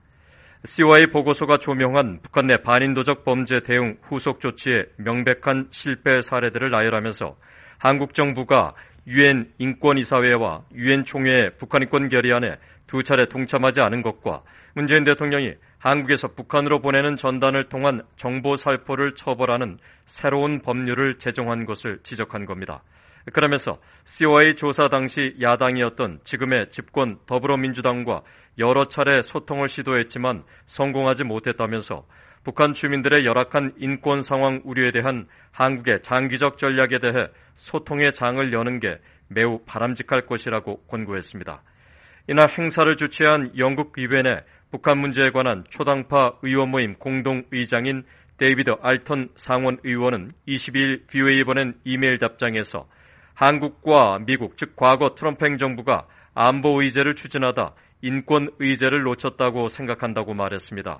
CY 보고서가 조명한 북한 내 반인도적 범죄 대응 후속 조치의 명백한 실패 사례들을 나열하면서 한국 정부가 UN 인권이사회와 UN 총회의 북한 인권 결의안에 두 차례 동참하지 않은 것과 문재인 대통령이 한국에서 북한으로 보내는 전단을 통한 정보 살포를 처벌하는 새로운 법률을 제정한 것을 지적한 겁니다. 그러면서 COI 조사 당시 야당이었던 지금의 집권 더불어민주당과 여러 차례 소통을 시도했지만 성공하지 못했다면서 북한 주민들의 열악한 인권 상황 우려에 대한 한국의 장기적 전략에 대해 소통의 장을 여는 게 매우 바람직할 것이라고 권고했습니다. 이날 행사를 주최한 영국 의회 내 북한 문제에 관한 초당파 의원 모임 공동의장인 데이비드 알턴 상원 의원은 22일 VOA에 보낸 이메일 답장에서 한국과 미국, 즉 과거 트럼프 행정부가 안보 의제를 추진하다 인권 의제를 놓쳤다고 생각한다고 말했습니다.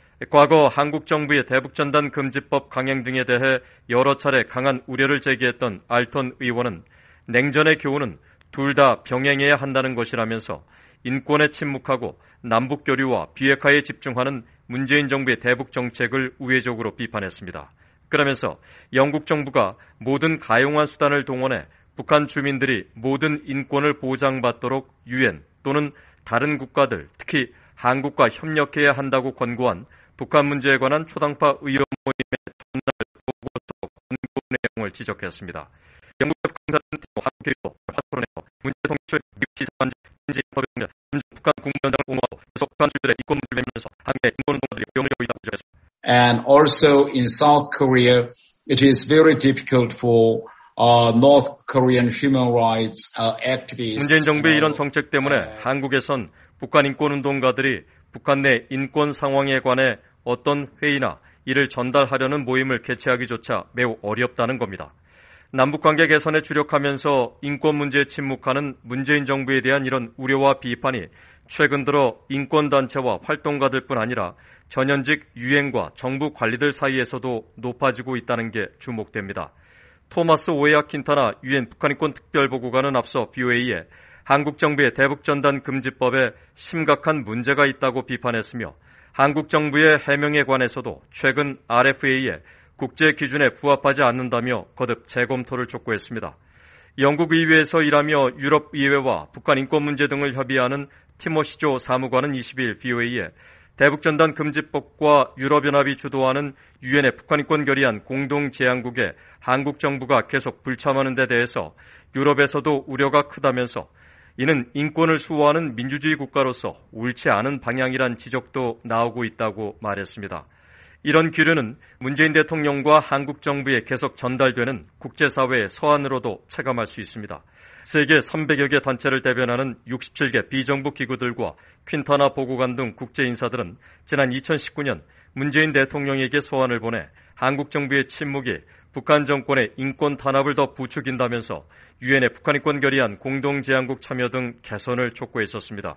과거 한국 정부의 대북전단 금지법 강행 등에 대해 여러 차례 강한 우려를 제기했던 알턴 의원은 냉전의 교훈은 둘 다 병행해야 한다는 것이라면서 인권에 침묵하고 남북 교류와 비핵화에 집중하는 문재인 정부의 대북 정책을 우회적으로 비판했습니다. 그러면서 영국 정부가 모든 가용한 수단을 동원해 북한 주민들이 모든 인권을 보장받도록 UN 또는 다른 국가들, 특히 한국과 협력해야 한다고 권고한 북한 문제에 관한 초당파 의원 모임의 전날 보고서 권고 내용을 지적했습니다. 영국의 북한사는 한국 교육, 화토론에서 문제 통출, 미국 시사관제, 인지 인터뷰 등 북한 국무위원장을 옹호하고 계속 북한 주민들의 인권 문제를 내면서 한국의 인권운동가들이 고용을 하고 있다고 주장했습니다. And also in South Korea, it is very difficult for North Korean human rights activists. 문재인 정부의 이런 정책 때문에 한국에선 북한 인권운동가들이 북한 내 인권 상황에 관해 어떤 회의나 이를 전달하려는 모임을 개최하기조차 매우 어렵다는 겁니다. 남북관계 개선에 주력하면서 인권 문제에 침묵하는 문재인 정부에 대한 이런 우려와 비판이 최근 들어 인권단체와 활동가들뿐 아니라 전현직 유엔과 정부 관리들 사이에서도 높아지고 있다는 게 주목됩니다. 토마스 오에아 킨타나 유엔 북한인권 특별보고관은 앞서 VOA에 한국 정부의 대북전단 금지법에 심각한 문제가 있다고 비판했으며 한국 정부의 해명에 관해서도 최근 RFA에 국제 기준에 부합하지 않는다며 거듭 재검토를 촉구했습니다. 영국 의회에서 일하며 유럽 의회와 북한 인권 문제 등을 협의하는 티모시조 사무관은 20일 VOA에 대북전단 금지법과 유럽연합이 주도하는 유엔의 북한인권 결의안 공동제안국에 한국 정부가 계속 불참하는 데 대해서 유럽에서도 우려가 크다면서 이는 인권을 수호하는 민주주의 국가로서 옳지 않은 방향이란 지적도 나오고 있다고 말했습니다. 이런 기류는 문재인 대통령과 한국 정부에 계속 전달되는 국제사회의 서한으로도 체감할 수 있습니다. 세계 300여 개 단체를 대변하는 67개 비정부 기구들과 퀸타나 보고관 등 국제 인사들은 지난 2019년 문재인 대통령에게 서한을 보내 한국 정부의 침묵이 북한 정권의 인권 탄압을 더 부추긴다면서 유엔의 북한인권 결의안 공동제안국 참여 등 개선을 촉구했었습니다.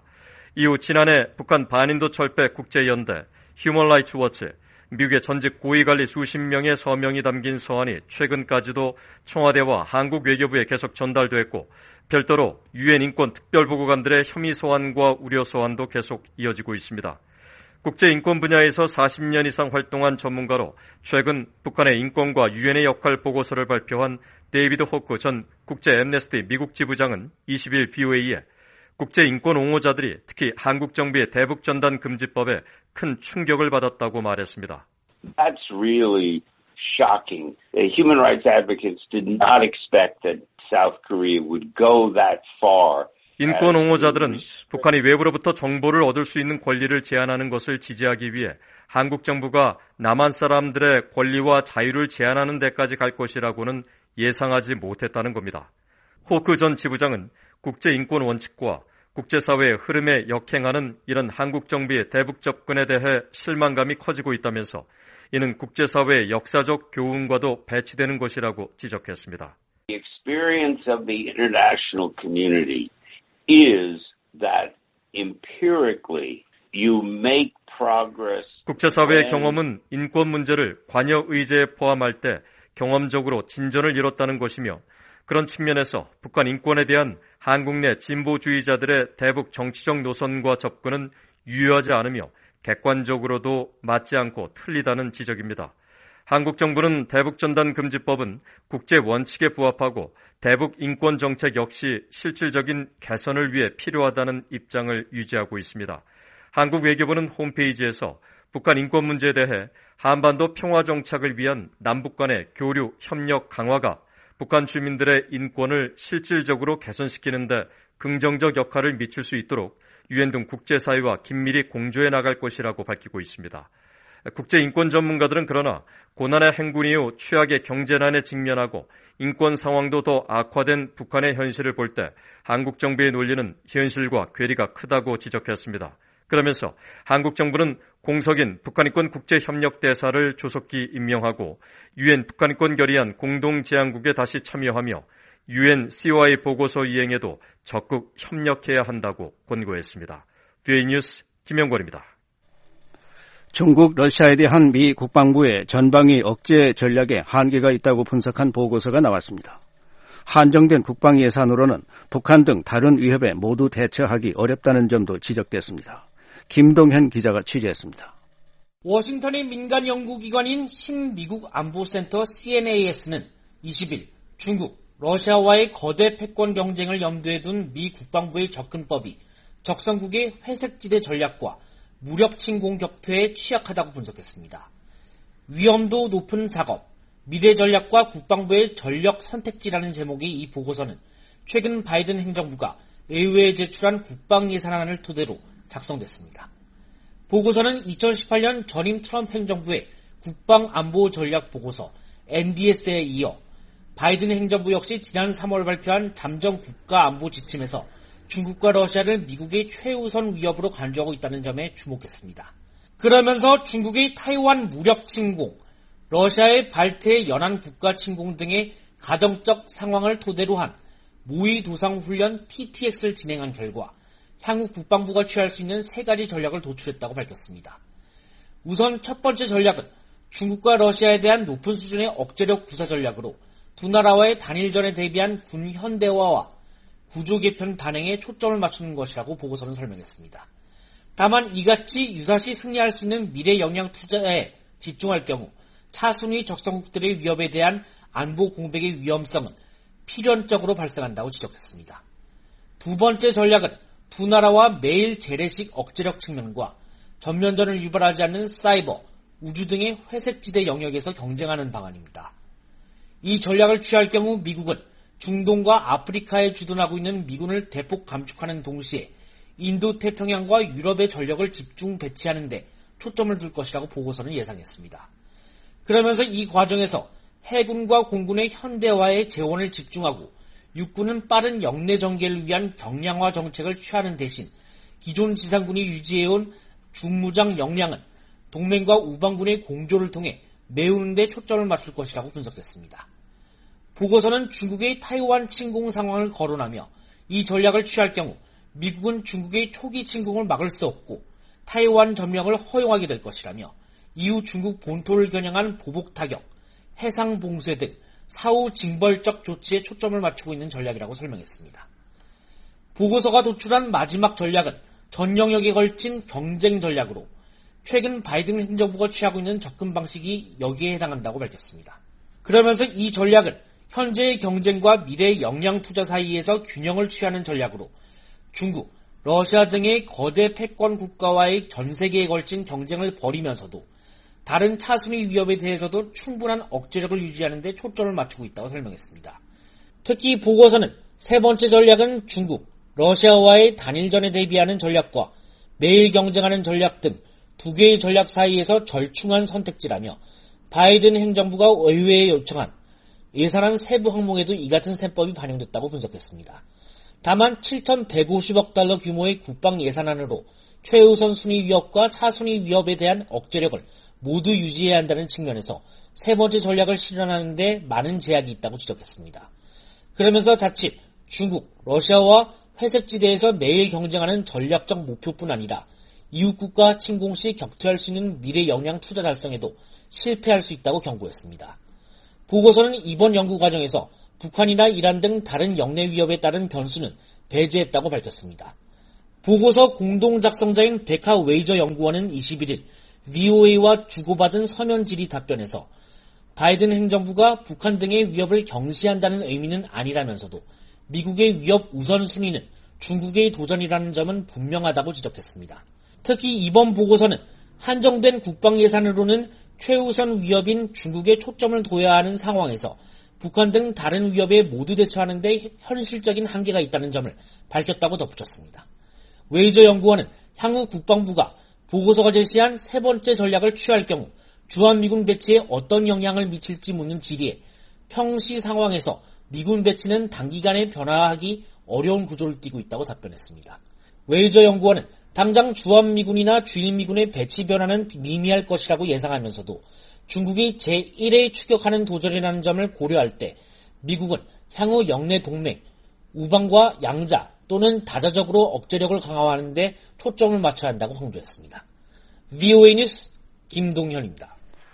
이후 지난해 북한 반인도 철폐 국제연대, 휴먼 라이츠 워치, 미국의 전직 고위관리 수십 명의 서명이 담긴 서한이 최근까지도 청와대와 한국 외교부에 계속 전달됐고 별도로 유엔 인권 특별보고관들의 혐의 서한과 우려 서한도 계속 이어지고 있습니다. 국제인권 분야에서 40년 이상 활동한 전문가로 최근 북한의 인권과 유엔의 역할 보고서를 발표한 데이비드 호크 전 국제 앰네스티 미국 지부장은 20일 VOA에 국제인권 옹호자들이 특히 한국 정부의 대북 전단 금지법에 큰 충격을 받았다고 말했습니다. That's really shocking. The human rights advocates did not expect that South Korea would go that far. 인권 옹호자들은 북한이 외부로부터 정보를 얻을 수 있는 권리를 제한하는 것을 지지하기 위해 한국 정부가 남한 사람들의 권리와 자유를 제한하는 데까지 갈 것이라고는 예상하지 못했다는 겁니다. 호크 전 지부장은 국제인권 원칙과 국제사회의 흐름에 역행하는 이런 한국 정부의 대북 접근에 대해 실망감이 커지고 있다면서 이는 국제사회의 역사적 교훈과도 배치되는 것이라고 지적했습니다. The experience of the international community is that empirically you make progress. 국제사회의 경험은 인권 문제를 관여 의제에 포함할 때 경험적으로 진전을 이뤘다는 것이며 그런 측면에서 북한 인권에 대한 한국 내 진보주의자들의 대북 정치적 노선과 접근은 유효하지 않으며 객관적으로도 맞지 않고 틀리다는 지적입니다. 한국 정부는 대북전단 금지법은 국제 원칙에 부합하고 대북 인권 정책 역시 실질적인 개선을 위해 필요하다는 입장을 유지하고 있습니다. 한국 외교부는 홈페이지에서 북한 인권 문제에 대해 한반도 평화 정착을 위한 남북 간의 교류, 협력 강화가 북한 주민들의 인권을 실질적으로 개선시키는 데 긍정적 역할을 미칠 수 있도록 유엔 등 국제사회와 긴밀히 공조해 나갈 것이라고 밝히고 있습니다. 국제인권 전문가들은 그러나 고난의 행군 이후 최악의 경제난에 직면하고 인권 상황도 더 악화된 북한의 현실을 볼 때 한국 정부의 논리는 현실과 괴리가 크다고 지적했습니다. 그러면서 한국 정부는 공석인 북한인권 국제협력대사를 조속히 임명하고 유엔 북한인권 결의안 공동제안국에 다시 참여하며 유엔 COI 보고서 이행에도 적극 협력해야 한다고 권고했습니다. VOA 뉴스 김영권입니다. 중국, 러시아에 대한 미 국방부의 전방위 억제 전략에 한계가 있다고 분석한 보고서가 나왔습니다. 한정된 국방 예산으로는 북한 등 다른 위협에 모두 대처하기 어렵다는 점도 지적됐습니다. 김동현 기자가 취재했습니다. 워싱턴의 민간 연구기관인 신미국 안보센터 CNAS는 20일 중국, 러시아와의 거대 패권 경쟁을 염두에 둔 미 국방부의 접근법이 적성국의 회색지대 전략과 무력 침공 격퇴에 취약하다고 분석했습니다. 위험도 높은 작업, 미래 전략과 국방부의 전력 선택지라는 제목의 이 보고서는 최근 바이든 행정부가 의회에 제출한 국방 예산안을 토대로 작성됐습니다. 보고서는 2018년 전임 트럼프 행정부의 국방안보 전략 보고서 NDS에 이어 바이든 행정부 역시 지난 3월 발표한 잠정 국가안보 지침에서 중국과 러시아를 미국의 최우선 위협으로 간주하고 있다는 점에 주목했습니다. 그러면서 중국의 타이완 무력 침공, 러시아의 발트해 연안 국가 침공 등의 가정적 상황을 토대로 한 모의 도상 훈련 PTX를 진행한 결과 향후 국방부가 취할 수 있는 3가지 전략을 도출했다고 밝혔습니다. 우선 첫 번째 전략은 중국과 러시아에 대한 높은 수준의 억제력 구사 전략으로 두 나라와의 단일전에 대비한 군 현대화와 구조 개편 단행에 초점을 맞추는 것이라고 보고서는 설명했습니다. 다만 이같이 유사시 승리할 수 있는 미래 역량 투자에 집중할 경우 차순위 적성국들의 위협에 대한 안보 공백의 위험성은 필연적으로 발생한다고 지적했습니다. 두 번째 전략은 두 나라와 매일 재래식 억제력 측면과 전면전을 유발하지 않는 사이버, 우주 등의 회색지대 영역에서 경쟁하는 방안입니다. 이 전략을 취할 경우 미국은 중동과 아프리카에 주둔하고 있는 미군을 대폭 감축하는 동시에 인도 태평양과 유럽의 전력을 집중 배치하는 데 초점을 둘 것이라고 보고서는 예상했습니다. 그러면서 이 과정에서 해군과 공군의 현대화에 재원을 집중하고 육군은 빠른 역내 전개를 위한 경량화 정책을 취하는 대신 기존 지상군이 유지해온 중무장 역량은 동맹과 우방군의 공조를 통해 메우는 데 초점을 맞출 것이라고 분석했습니다. 보고서는 중국의 타이완 침공 상황을 거론하며 이 전략을 취할 경우 미국은 중국의 초기 침공을 막을 수 없고 타이완 점령을 허용하게 될 것이라며 이후 중국 본토를 겨냥한 보복 타격, 해상 봉쇄 등 사후 징벌적 조치에 초점을 맞추고 있는 전략이라고 설명했습니다. 보고서가 도출한 마지막 전략은 전 영역에 걸친 경쟁 전략으로 최근 바이든 행정부가 취하고 있는 접근 방식이 여기에 해당한다고 밝혔습니다. 그러면서 이 전략은 현재의 경쟁과 미래의 역량 투자 사이에서 균형을 취하는 전략으로 중국, 러시아 등의 거대 패권 국가와의 전 세계에 걸친 경쟁을 벌이면서도 다른 차순위 위협에 대해서도 충분한 억제력을 유지하는 데 초점을 맞추고 있다고 설명했습니다. 특히 보고서는 세 번째 전략은 중국, 러시아와의 단일전에 대비하는 전략과 매일 경쟁하는 전략 등 두 개의 전략 사이에서 절충한 선택지라며 바이든 행정부가 의회에 요청한 예산안 세부 항목에도 이 같은 셈법이 반영됐다고 분석했습니다. 다만 7,150억 달러 규모의 국방 예산안으로 최우선 순위 위협과 차순위 위협에 대한 억제력을 모두 유지해야 한다는 측면에서 세 번째 전략을 실현하는 데 많은 제약이 있다고 지적했습니다. 그러면서 자칫 중국, 러시아와 회색지대에서 매일 경쟁하는 전략적 목표뿐 아니라 이웃국가 침공 시 격퇴할 수 있는 미래 역량 투자 달성에도 실패할 수 있다고 경고했습니다. 보고서는 이번 연구 과정에서 북한이나 이란 등 다른 역내 위협에 따른 변수는 배제했다고 밝혔습니다. 보고서 공동 작성자인 베카 웨이저 연구원은 21일 VOA와 주고받은 서면 질의 답변에서 바이든 행정부가 북한 등의 위협을 경시한다는 의미는 아니라면서도 미국의 위협 우선순위는 중국의 도전이라는 점은 분명하다고 지적했습니다. 특히 이번 보고서는 한정된 국방 예산으로는 최우선 위협인 중국에 초점을 둬야 하는 상황에서 북한 등 다른 위협에 모두 대처하는 데 현실적인 한계가 있다는 점을 밝혔다고 덧붙였습니다. 웨이저 연구원은 향후 국방부가 보고서가 제시한 세 번째 전략을 취할 경우 주한미군 배치에 어떤 영향을 미칠지 묻는 질의에 평시 상황에서 미군 배치는 단기간에 변화하기 어려운 구조를 띠고 있다고 답변했습니다. 웨이저 연구원은 당장 주한미군이나 주일미군의 배치 변화는 미미할 것이라고 예상하면서도 중국이 제1회 추격하는 도전이라는 점을 고려할 때 미국은 향후 영내 동맹, 우방과 양자 또는 다자적으로 억제력을 강화하는 데 초점을 맞춰야 한다고 강조했습니다. VOA 뉴스 김동현입니다.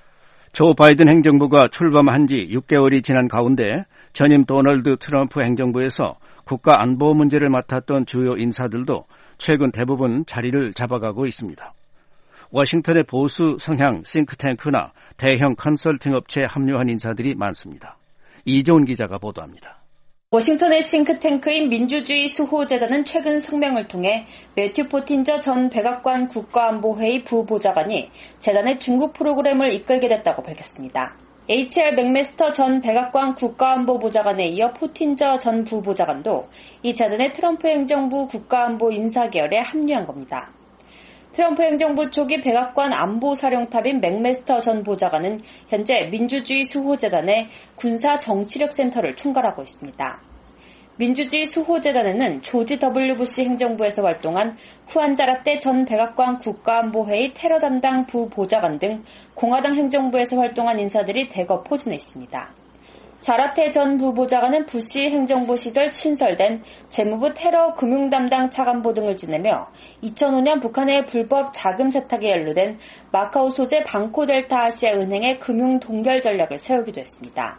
조 바이든 행정부가 출범한 지 6개월이 지난 가운데 전임 도널드 트럼프 행정부에서 국가 안보 문제를 맡았던 주요 인사들도 최근 대부분 자리를 잡아가고 있습니다. 워싱턴의 보수 성향 싱크탱크나 대형 컨설팅 업체에 합류한 인사들이 많습니다. 이종훈 기자가 보도합니다. 워싱턴의 싱크탱크인 민주주의 수호재단은 최근 성명을 통해 매튜 포틴저 전 백악관 국가안보회의 부보좌관이 재단의 중국 프로그램을 이끌게 됐다고 밝혔습니다. H.R. 맥메스터 전 백악관 국가안보보좌관에 이어 포틴저 전 부보좌관도 이 재단의 트럼프 행정부 국가안보 인사계열에 합류한 겁니다. 트럼프 행정부 초기 백악관 안보사령탑인 맥메스터 전 보좌관은 현재 민주주의 수호재단의 군사정치력센터를 총괄하고 있습니다. 민주주의 수호재단에는 조지 W. 부시 행정부에서 활동한 후안 자라테 전 백악관 국가안보회의 테러 담당 부보좌관 등 공화당 행정부에서 활동한 인사들이 대거 포진해 있습니다. 자라테 전 부보좌관은 부시 행정부 시절 신설된 재무부 테러 금융 담당 차관보 등을 지내며 2005년 북한의 불법 자금 세탁에 연루된 마카오 소재 방코델타 아시아 은행의 금융 동결 전략을 세우기도 했습니다.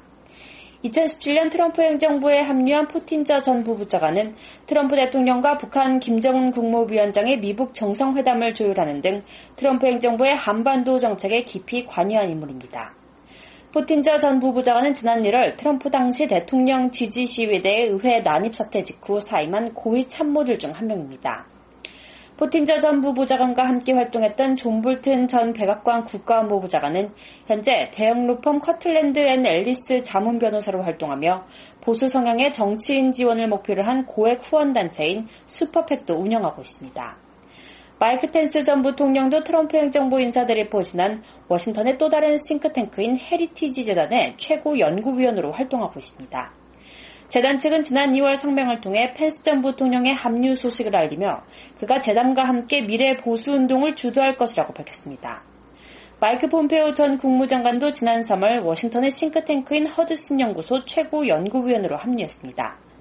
2017년 트럼프 행정부에 합류한 포틴저 전 부보좌관은 트럼프 대통령과 북한 김정은 국무위원장의 미북 정상회담을 조율하는 등 트럼프 행정부의 한반도 정책에 깊이 관여한 인물입니다. 포틴저 전 부보좌관은 지난 1월 트럼프 당시 대통령 지지 시위대의 의회 난입 사태 직후 사임한 고위 참모들 중 한 명입니다. 포틴저 전 부보좌관과 함께 활동했던 존 볼튼 전 백악관 국가안보보좌관은 현재 대형 로펌 커틀랜드 앤 앨리스 자문 변호사로 활동하며 보수 성향의 정치인 지원을 목표로 한 고액 후원단체인 슈퍼팩도 운영하고 있습니다. 마이크 펜스 전 부통령도 트럼프 행정부 인사들이 포진한 워싱턴의 또 다른 싱크탱크인 헤리티지 재단의 최고 연구위원으로 활동하고 있습니다. 재단 측은 지난 2월 성명을 통해 펜스 전 부통령의 합류 소식을 알리며 그가 재단과 함께 미래 보수운동을 주도할 것이라고 밝혔습니다. 마이크 폼페오 전 국무장관도 지난 3월 워싱턴의 싱크탱크인 허드슨 연구소 최고 연구위원으로 합류했습니다.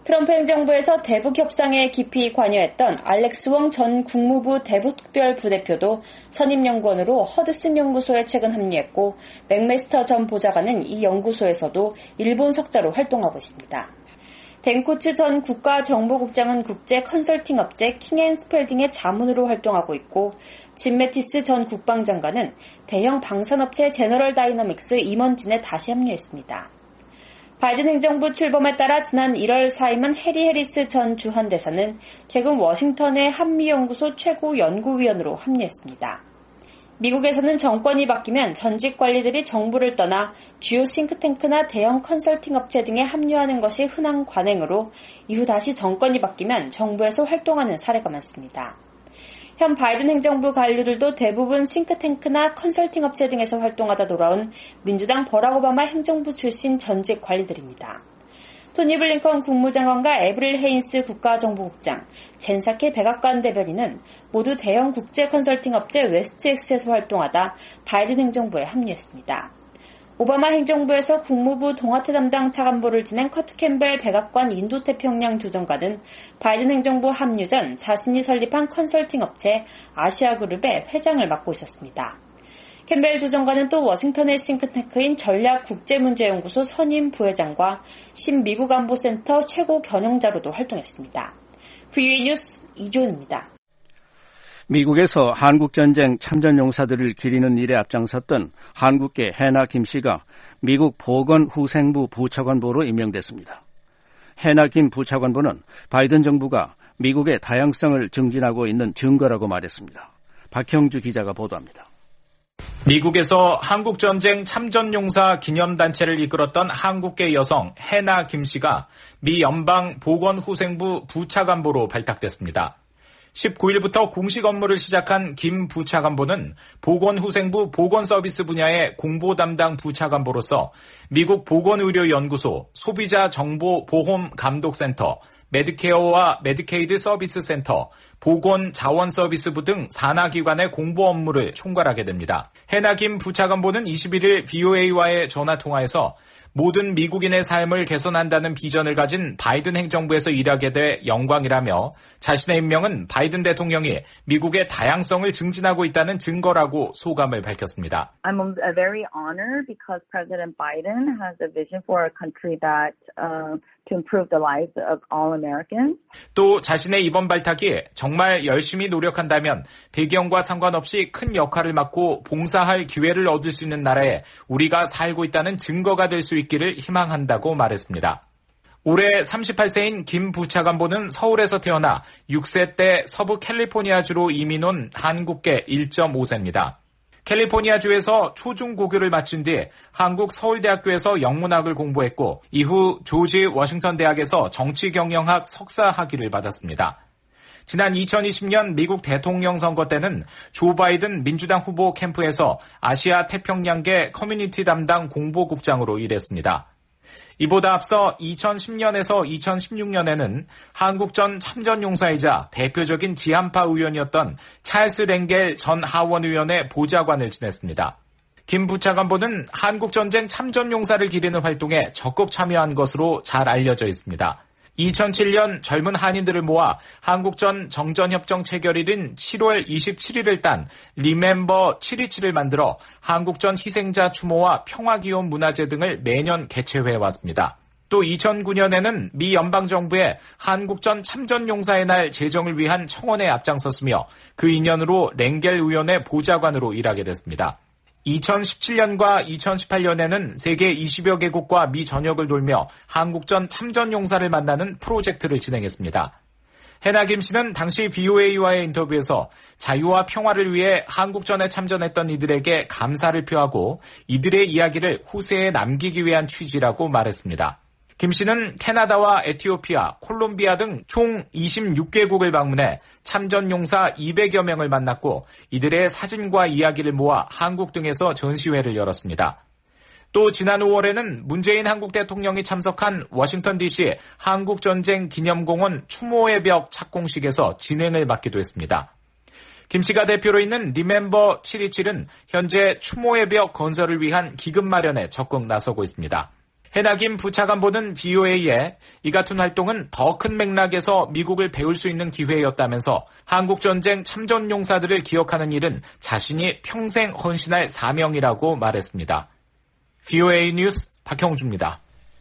트럼프 행정부에서 대북 협상에 깊이 관여했던 알렉스 웡 전 국무부 대북특별부대표도 선임연구원으로 허드슨 연구소에 최근 합류했고 맥메스터 전 보좌관은 이 연구소에서도 일본 석자로 활동하고 있습니다. 댄 코츠 전 국가정보국장은 국제 컨설팅 업체 킹앤스펠딩의 자문으로 활동하고 있고 짐 매티스 전 국방장관은 대형 방산업체 제너럴 다이너믹스 임원진에 다시 합류했습니다. 바이든 행정부 출범에 따라 지난 1월 사임한 해리 해리스 전 주한대사는 최근 워싱턴의 한미연구소 최고 연구위원으로 합류했습니다. 미국에서는 정권이 바뀌면 전직 관리들이 정부를 떠나 주요 싱크탱크나 대형 컨설팅 업체 등에 합류하는 것이 흔한 관행으로 이후 다시 정권이 바뀌면 정부에서 활동하는 사례가 많습니다. 현 바이든 행정부 관료들도 대부분 싱크탱크나 컨설팅 업체 등에서 활동하다 돌아온 민주당 버락 오바마 행정부 출신 전직 관리들입니다. 토니 블링컨 국무장관과 에브릴 헤인스 국가정보국장, 젠 사케 백악관 대변인은 모두 대형 국제 컨설팅 업체 웨스트엑스에서 활동하다 바이든 행정부에 합류했습니다. 오바마 행정부에서 국무부 동아태 담당 차관보를 지낸 커트 캠벨 백악관 인도태평양 조정관은 바이든 행정부 합류 전 자신이 설립한 컨설팅 업체 아시아그룹의 회장을 맡고 있었습니다. 캠벨 조정관은 또 워싱턴의 싱크탱크인 전략국제문제연구소 선임 부회장과 신미국 안보센터 최고 경영자로도 활동했습니다. VOA 뉴스 이조은입니다. 미국에서 한국전쟁 참전용사들을 기리는 일에 앞장섰던 한국계 해나 김 씨가 미국 보건후생부 부차관보로 임명됐습니다. 해나 김 부차관보는 바이든 정부가 미국의 다양성을 증진하고 있는 증거라고 말했습니다. 박형주 기자가 보도합니다. 미국에서 한국전쟁 참전용사 기념단체를 이끌었던 한국계 여성 해나 김 씨가 미 연방보건후생부 부차관보로 발탁됐습니다. 19일부터 공식 업무를 시작한 김 부차관보는 보건후생부 보건서비스 분야의 공보 담당 부차관보로서 미국 보건의료연구소, 소비자정보보험감독센터, 메드케어와 메디케이드 서비스 센터, 보건자원서비스부 등 산하기관의 공보 업무를 총괄하게 됩니다. 해나 김 부차관보는 21일 VOA와의 전화통화에서 모든 미국인의 삶을 개선한다는 비전을 가진 바이든 행정부에서 일하게 돼 영광이라며 자신의 임명은 바이든 대통령이 미국의 다양성을 증진하고 있다는 증거라고 소감을 밝혔습니다. I'm very honored because President Biden has a vision for a country that to improve the lives of all Americans. 또 자신의 이번 발탁이 정말 열심히 노력한다면 배경과 상관없이 큰 역할을 맡고 봉사할 기회를 얻을 수 있는 나라에 우리가 살고 있다는 증거가 될 수 있기를 희망한다고 말했습니다. 올해 38세인 김 부차관보는 서울에서 태어나 6세 때 서부 캘리포니아주로 이민 온 한국계 1.5세입니다. 캘리포니아주에서 초중고교를 마친 뒤 한국 서울대학교에서 영문학을 공부했고 이후 조지 워싱턴 대학에서 정치경영학 석사 학위를 받았습니다. 지난 2020년 미국 대통령 선거 때는 조 바이든 민주당 후보 캠프에서 아시아 태평양계 커뮤니티 담당 공보국장으로 일했습니다. 이보다 앞서 2010년에서 2016년에는 한국 전 참전용사이자 대표적인 지한파 의원이었던 찰스 랭겔 전 하원 의원의 보좌관을 지냈습니다. 김 부차관보는 한국전쟁 참전용사를 기리는 활동에 적극 참여한 것으로 잘 알려져 있습니다. 2007년 젊은 한인들을 모아 한국전 정전협정 체결일인 7월 27일을 딴 리멤버 727을 만들어 한국전 희생자 추모와 평화기원 문화제 등을 매년 개최해왔습니다. 또 2009년에는 미 연방정부의 한국전 참전용사의 날 제정을 위한 청원에 앞장섰으며 그 인연으로 랭겔 의원의 보좌관으로 일하게 됐습니다. 2017년과 2018년에는 세계 20여 개국과 미 전역을 돌며 한국전 참전용사를 만나는 프로젝트를 진행했습니다. 해나 김 씨는 당시 VOA와의 인터뷰에서 자유와 평화를 위해 한국전에 참전했던 이들에게 감사를 표하고 이들의 이야기를 후세에 남기기 위한 취지라고 말했습니다. 김 씨는 캐나다와 에티오피아, 콜롬비아 등 총 26개국을 방문해 참전용사 200여 명을 만났고 이들의 사진과 이야기를 모아 한국 등에서 전시회를 열었습니다. 또 지난 5월에는 문재인 한국 대통령이 참석한 워싱턴 DC 한국전쟁 기념공원 추모의 벽 착공식에서 진행을 맡기도 했습니다. 김 씨가 대표로 있는 리멤버 727은 현재 추모의 벽 건설을 위한 기금 마련에 적극 나서고 있습니다. 해나김 부차관보는 BOA에 이 같은 활동은 더 큰 맥락에서 미국을 배울 수 있는 기회였다면서 한국전쟁 참전용사들을 기억하는 일은 자신이 평생 헌신할 사명이라고 말했습니다. BOA 뉴스 박형주입니다.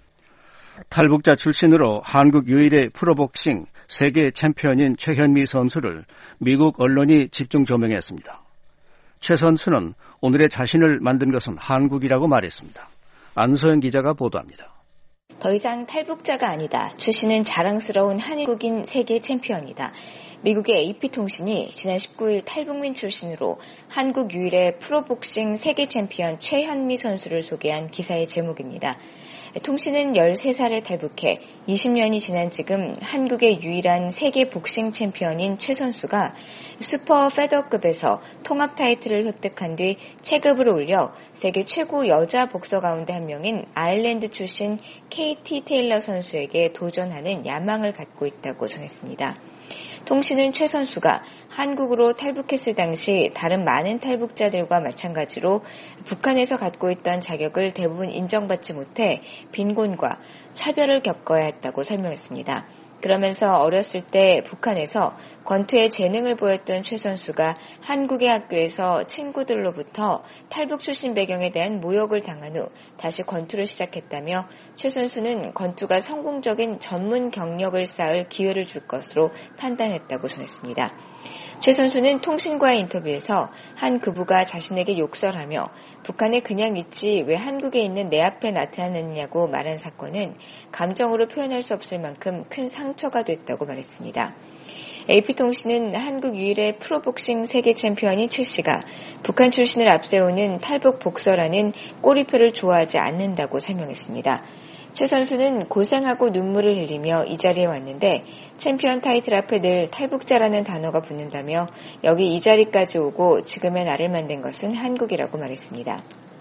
탈북자 출신으로 한국 유일의 프로복싱 세계 챔피언인 최현미 선수를 미국 언론이 집중 조명했습니다. 최 선수는 오늘의 자신을 만든 것은 한국이라고 말했습니다. 안소영 기자가 보도합니다. 더 이상 탈북자가 아니다. 출신은 자랑스러운 한국인 세계 챔피언이다. 미국의 AP통신이 지난 19일 탈북민 출신으로 한국 유일의 프로복싱 세계 챔피언 최현미 선수를 소개한 기사의 제목입니다. 통신은 13살에 탈북해 20년이 지난 지금 한국의 유일한 세계 복싱 챔피언인 최 선수가 슈퍼 페더급에서 통합 타이틀을 획득한 뒤 체급을 올려 세계 최고 여자 복서 가운데 한 명인 아일랜드 출신 KT 테일러 선수에게 도전하는 야망을 갖고 있다고 전했습니다. 통신은 최 선수가 한국으로 탈북했을 당시 다른 많은 탈북자들과 마찬가지로 북한에서 갖고 있던 자격을 대부분 인정받지 못해 빈곤과 차별을 겪어야 했다고 설명했습니다. 그러면서 어렸을 때 북한에서 권투에 재능을 보였던 최 선수가 한국의 학교에서 친구들로부터 탈북 출신 배경에 대한 모욕을 당한 후 다시 권투를 시작했다며 최 선수는 권투가 성공적인 전문 경력을 쌓을 기회를 줄 것으로 판단했다고 전했습니다. 최 선수는 통신과의 인터뷰에서 한 부부가 자신에게 욕설하며 북한에 그냥 있지 왜 한국에 있는 내 앞에 나타났느냐고 말한 사건은 감정으로 표현할 수 없을 만큼 큰 상처가 됐다고 말했습니다. AP통신은 한국 유일의 프로복싱 세계 챔피언인 최 씨가 북한 출신을 앞세우는 탈북 복서라는 꼬리표를 좋아하지 않는다고 설명했습니다. 최 선수는 고생하고 눈물을 흘리며 이 자리에 왔는데 챔피언 타이틀 앞에 늘 탈북자라는 단어가 붙는다며 여기 이 자리까지 오고 지금의 나를 만든 것은 한국이라고 말했습니다.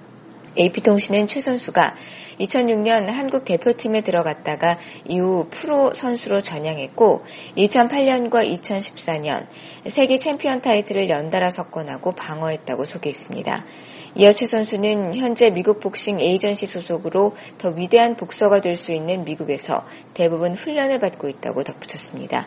AP통신은 최 선수가 2006년 한국 대표팀에 들어갔다가 이후 프로 선수로 전향했고 2008년과 2014년 세계 챔피언 타이틀을 연달아 석권하고 방어했다고 소개했습니다. 이어 최 선수는 현재 미국 복싱 에이전시 소속으로 더 위대한 복서가 될 수 있는 미국에서 대부분 훈련을 받고 있다고 덧붙였습니다.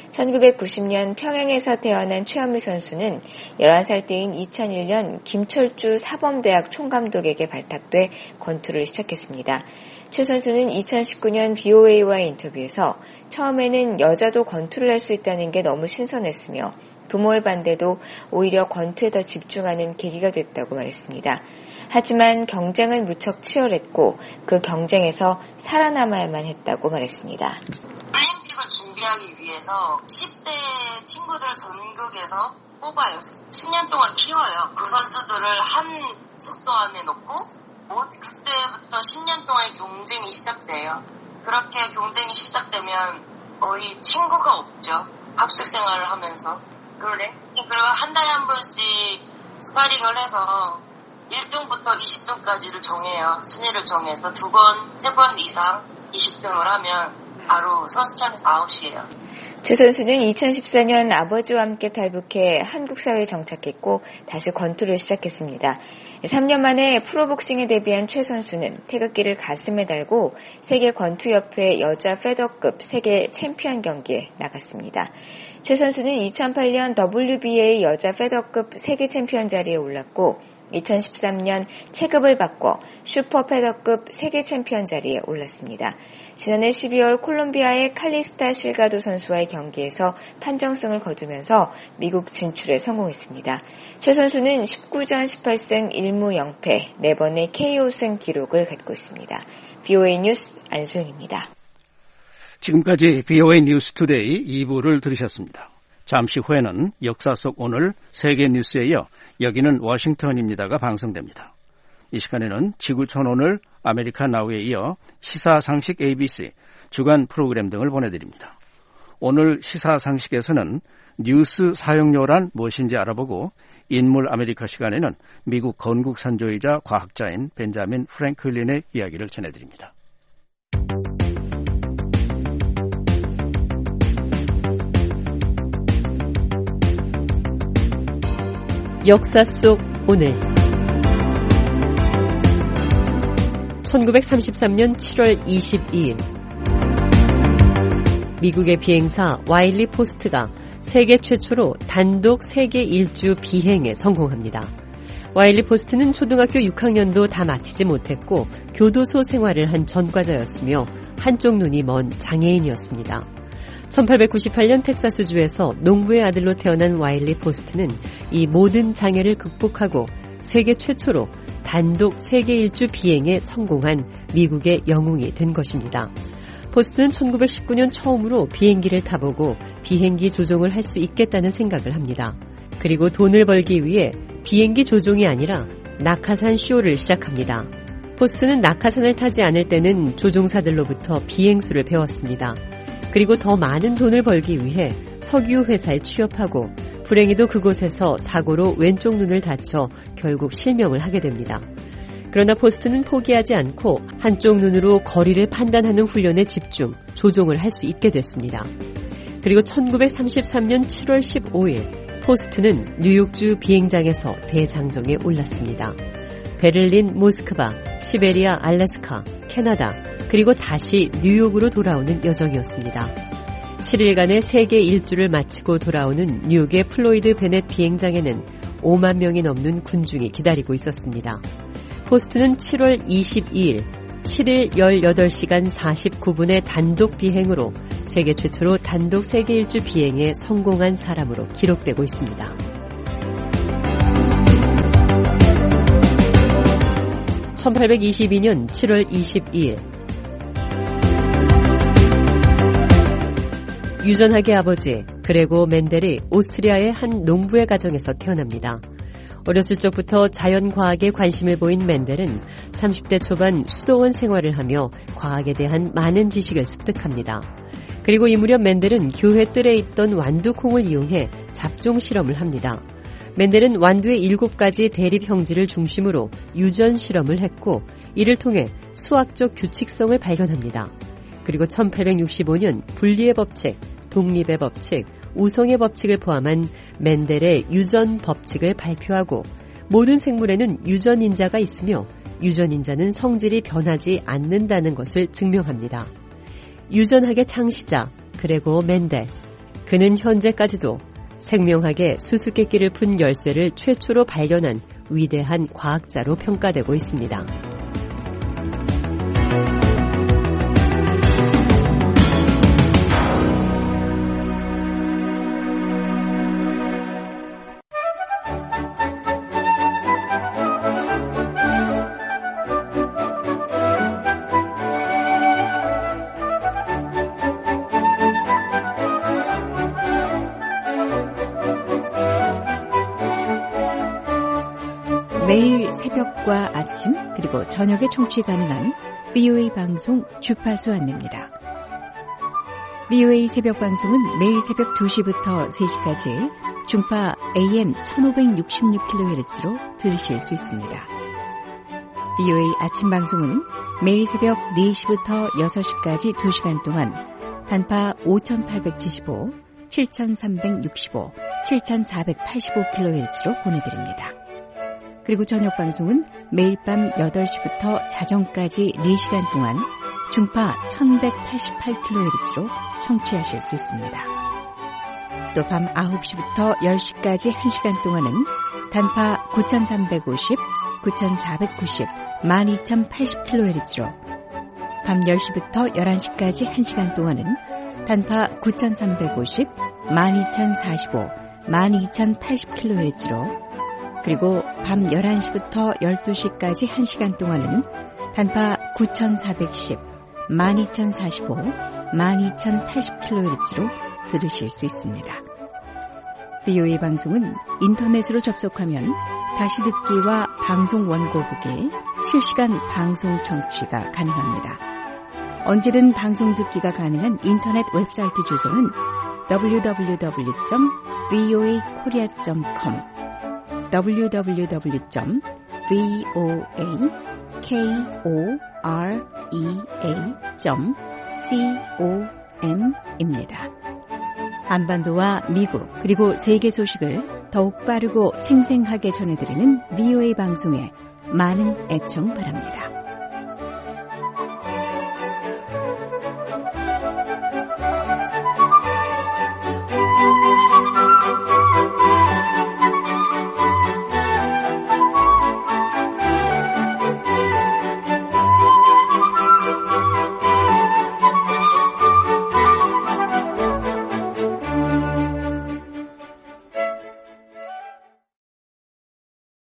1990년 평양에서 태어난 최현미 선수는 11살 때인 2001년 김철주 사범대학 총감독에게 발탁돼 권투를 시작했습니다. 최 선수는 2019년 BOA와의 인터뷰에서 처음에는 여자도 권투를 할 수 있다는 게 너무 신선했으며 부모의 반대도 오히려 권투에 더 집중하는 계기가 됐다고 말했습니다. 하지만 경쟁은 무척 치열했고 그 경쟁에서 살아남아야만 했다고 말했습니다. 올림픽을 준비하기 위해서 10대 친구들 전국에서 뽑아요. 10년 동안 키워요. 그 선수들을 한 숙소 안에 놓고 그때부터 10년 동안의 경쟁이 시작돼요. 그렇게 경쟁이 시작되면 거의 친구가 없죠. 합숙 생활을 하면서. 그리고 한 달에 한 번씩 스파링을 해서 1등부터 20등까지를 정해요. 순위를 정해서 2번, 3번 이상 20등을 하면 바로 선수촌에서 아웃이에요. 최 선수는 2014년 아버지와 함께 탈북해 한국 사회에 정착했고 다시 권투를 시작했습니다. 3년 만에 프로복싱에 데뷔한 최 선수는 태극기를 가슴에 달고 세계 권투협회 여자 페더급 세계 챔피언 경기에 나갔습니다. 최 선수는 2008년 WBA 여자 페더급 세계 챔피언 자리에 올랐고 2013년 체급을 바꿔 슈퍼 페더급 세계 챔피언 자리에 올랐습니다. 지난해 12월 콜롬비아의 칼리스타 실가도 선수와의 경기에서 판정승을 거두면서 미국 진출에 성공했습니다. 최 선수는 19전 18승 1무 0패 4번의 KO승 기록을 갖고 있습니다. BOA 뉴스 안소영입니다. 지금까지 BOA 뉴스 투데이 2부를 들으셨습니다. 잠시 후에는 역사 속 오늘 세계 뉴스에 이어 여기는 워싱턴입니다가 방송됩니다. 이 시간에는 지구촌 오늘 아메리카 나우에 이어 시사상식 ABC 주간 프로그램 등을 보내드립니다. 오늘 시사상식에서는 뉴스 사용료란 무엇인지 알아보고 인물 아메리카 시간에는 미국 건국선조이자 과학자인 벤자민 프랭클린의 이야기를 전해드립니다. 역사 속 오늘 1933년 7월 22일 미국의 비행사 와일리 포스트가 세계 최초로 단독 세계 일주 비행에 성공합니다. 와일리 포스트는 초등학교 6학년도 다 마치지 못했고 교도소 생활을 한 전과자였으며 한쪽 눈이 먼 장애인이었습니다. 1898년 텍사스주에서 농부의 아들로 태어난 와일리 포스트는 이 모든 장애를 극복하고 세계 최초로 단독 세계 일주 비행에 성공한 미국의 영웅이 된 것입니다. 포스트는 1919년 처음으로 비행기를 타보고 비행기 조종을 할 수 있겠다는 생각을 합니다. 그리고 돈을 벌기 위해 비행기 조종이 아니라 낙하산 쇼를 시작합니다. 포스트는 낙하산을 타지 않을 때는 조종사들로부터 비행수를 배웠습니다. 그리고 더 많은 돈을 벌기 위해 석유 회사에 취업하고 불행히도 그곳에서 사고로 왼쪽 눈을 다쳐 결국 실명을 하게 됩니다. 그러나 포스트는 포기하지 않고 한쪽 눈으로 거리를 판단하는 훈련에 집중, 조종을 할 수 있게 됐습니다. 그리고 1933년 7월 15일 포스트는 뉴욕주 비행장에서 대장정에 올랐습니다. 베를린, 모스크바, 시베리아, 알래스카, 캐나다, 그리고 다시 뉴욕으로 돌아오는 여정이었습니다. 7일간의 세계 일주를 마치고 돌아오는 뉴욕의 플로이드 베넷 비행장에는 5만 명이 넘는 군중이 기다리고 있었습니다. 포스트는 7월 22일 7일 18시간 49분의 단독 비행으로 세계 최초로 단독 세계 일주 비행에 성공한 사람으로 기록되고 있습니다. 1822년 7월 22일 유전학의 아버지 그레고 멘델이 오스트리아의 한 농부의 가정에서 태어납니다. 어렸을 적부터 자연과학에 관심을 보인 멘델은 30대 초반 수도원 생활을 하며 과학에 대한 많은 지식을 습득합니다. 그리고 이 무렵 멘델은 교회 뜰에 있던 완두콩을 이용해 잡종 실험을 합니다. 멘델은 완두의 7가지 대립 형질을 중심으로 유전 실험을 했고 이를 통해 수학적 규칙성을 발견합니다. 그리고 1865년 분리의 법칙, 독립의 법칙, 우성의 법칙을 포함한 멘델의 유전 법칙을 발표하고 모든 생물에는 유전인자가 있으며 유전인자는 성질이 변하지 않는다는 것을 증명합니다. 유전학의 창시자 그레고 멘델, 그는 현재까지도 생명학의 수수께끼를 푼 열쇠를 최초로 발견한 위대한 과학자로 평가되고 있습니다. 매일 새벽과 아침 그리고 저녁에 청취 가능한 VOA 방송 주파수 안내입니다. VOA 새벽 방송은 매일 새벽 2시부터 3시까지 중파 AM 1566kHz로 들으실 수 있습니다. VOA 아침 방송은 매일 새벽 4시부터 6시까지 2시간 동안 단파 5875, 7365, 7485kHz로 보내드립니다. 그리고 저녁 방송은 매일 밤 8시부터 자정까지 4시간 동안 중파 1188kHz로 청취하실 수 있습니다. 또 밤 9시부터 10시까지 1시간 동안은 단파 9350, 9490, 12080kHz로 밤 10시부터 11시까지 1시간 동안은 단파 9350, 12045, 12080kHz로 그리고 밤 11시부터 12시까지 1시간 동안은 단파 9410, 12045, 12080kHz로 들으실 수 있습니다. VOA 방송은 인터넷으로 접속하면 다시 듣기와 방송 원고 보기, 실시간 방송 청취가 가능합니다. 언제든 방송 듣기가 가능한 인터넷 웹사이트 주소는 www.voakorea.com www.voakorea.com입니다. 한반도와 미국 그리고 세계 소식을 더욱 빠르고 생생하게 전해드리는 VOA 방송에 많은 애청 바랍니다.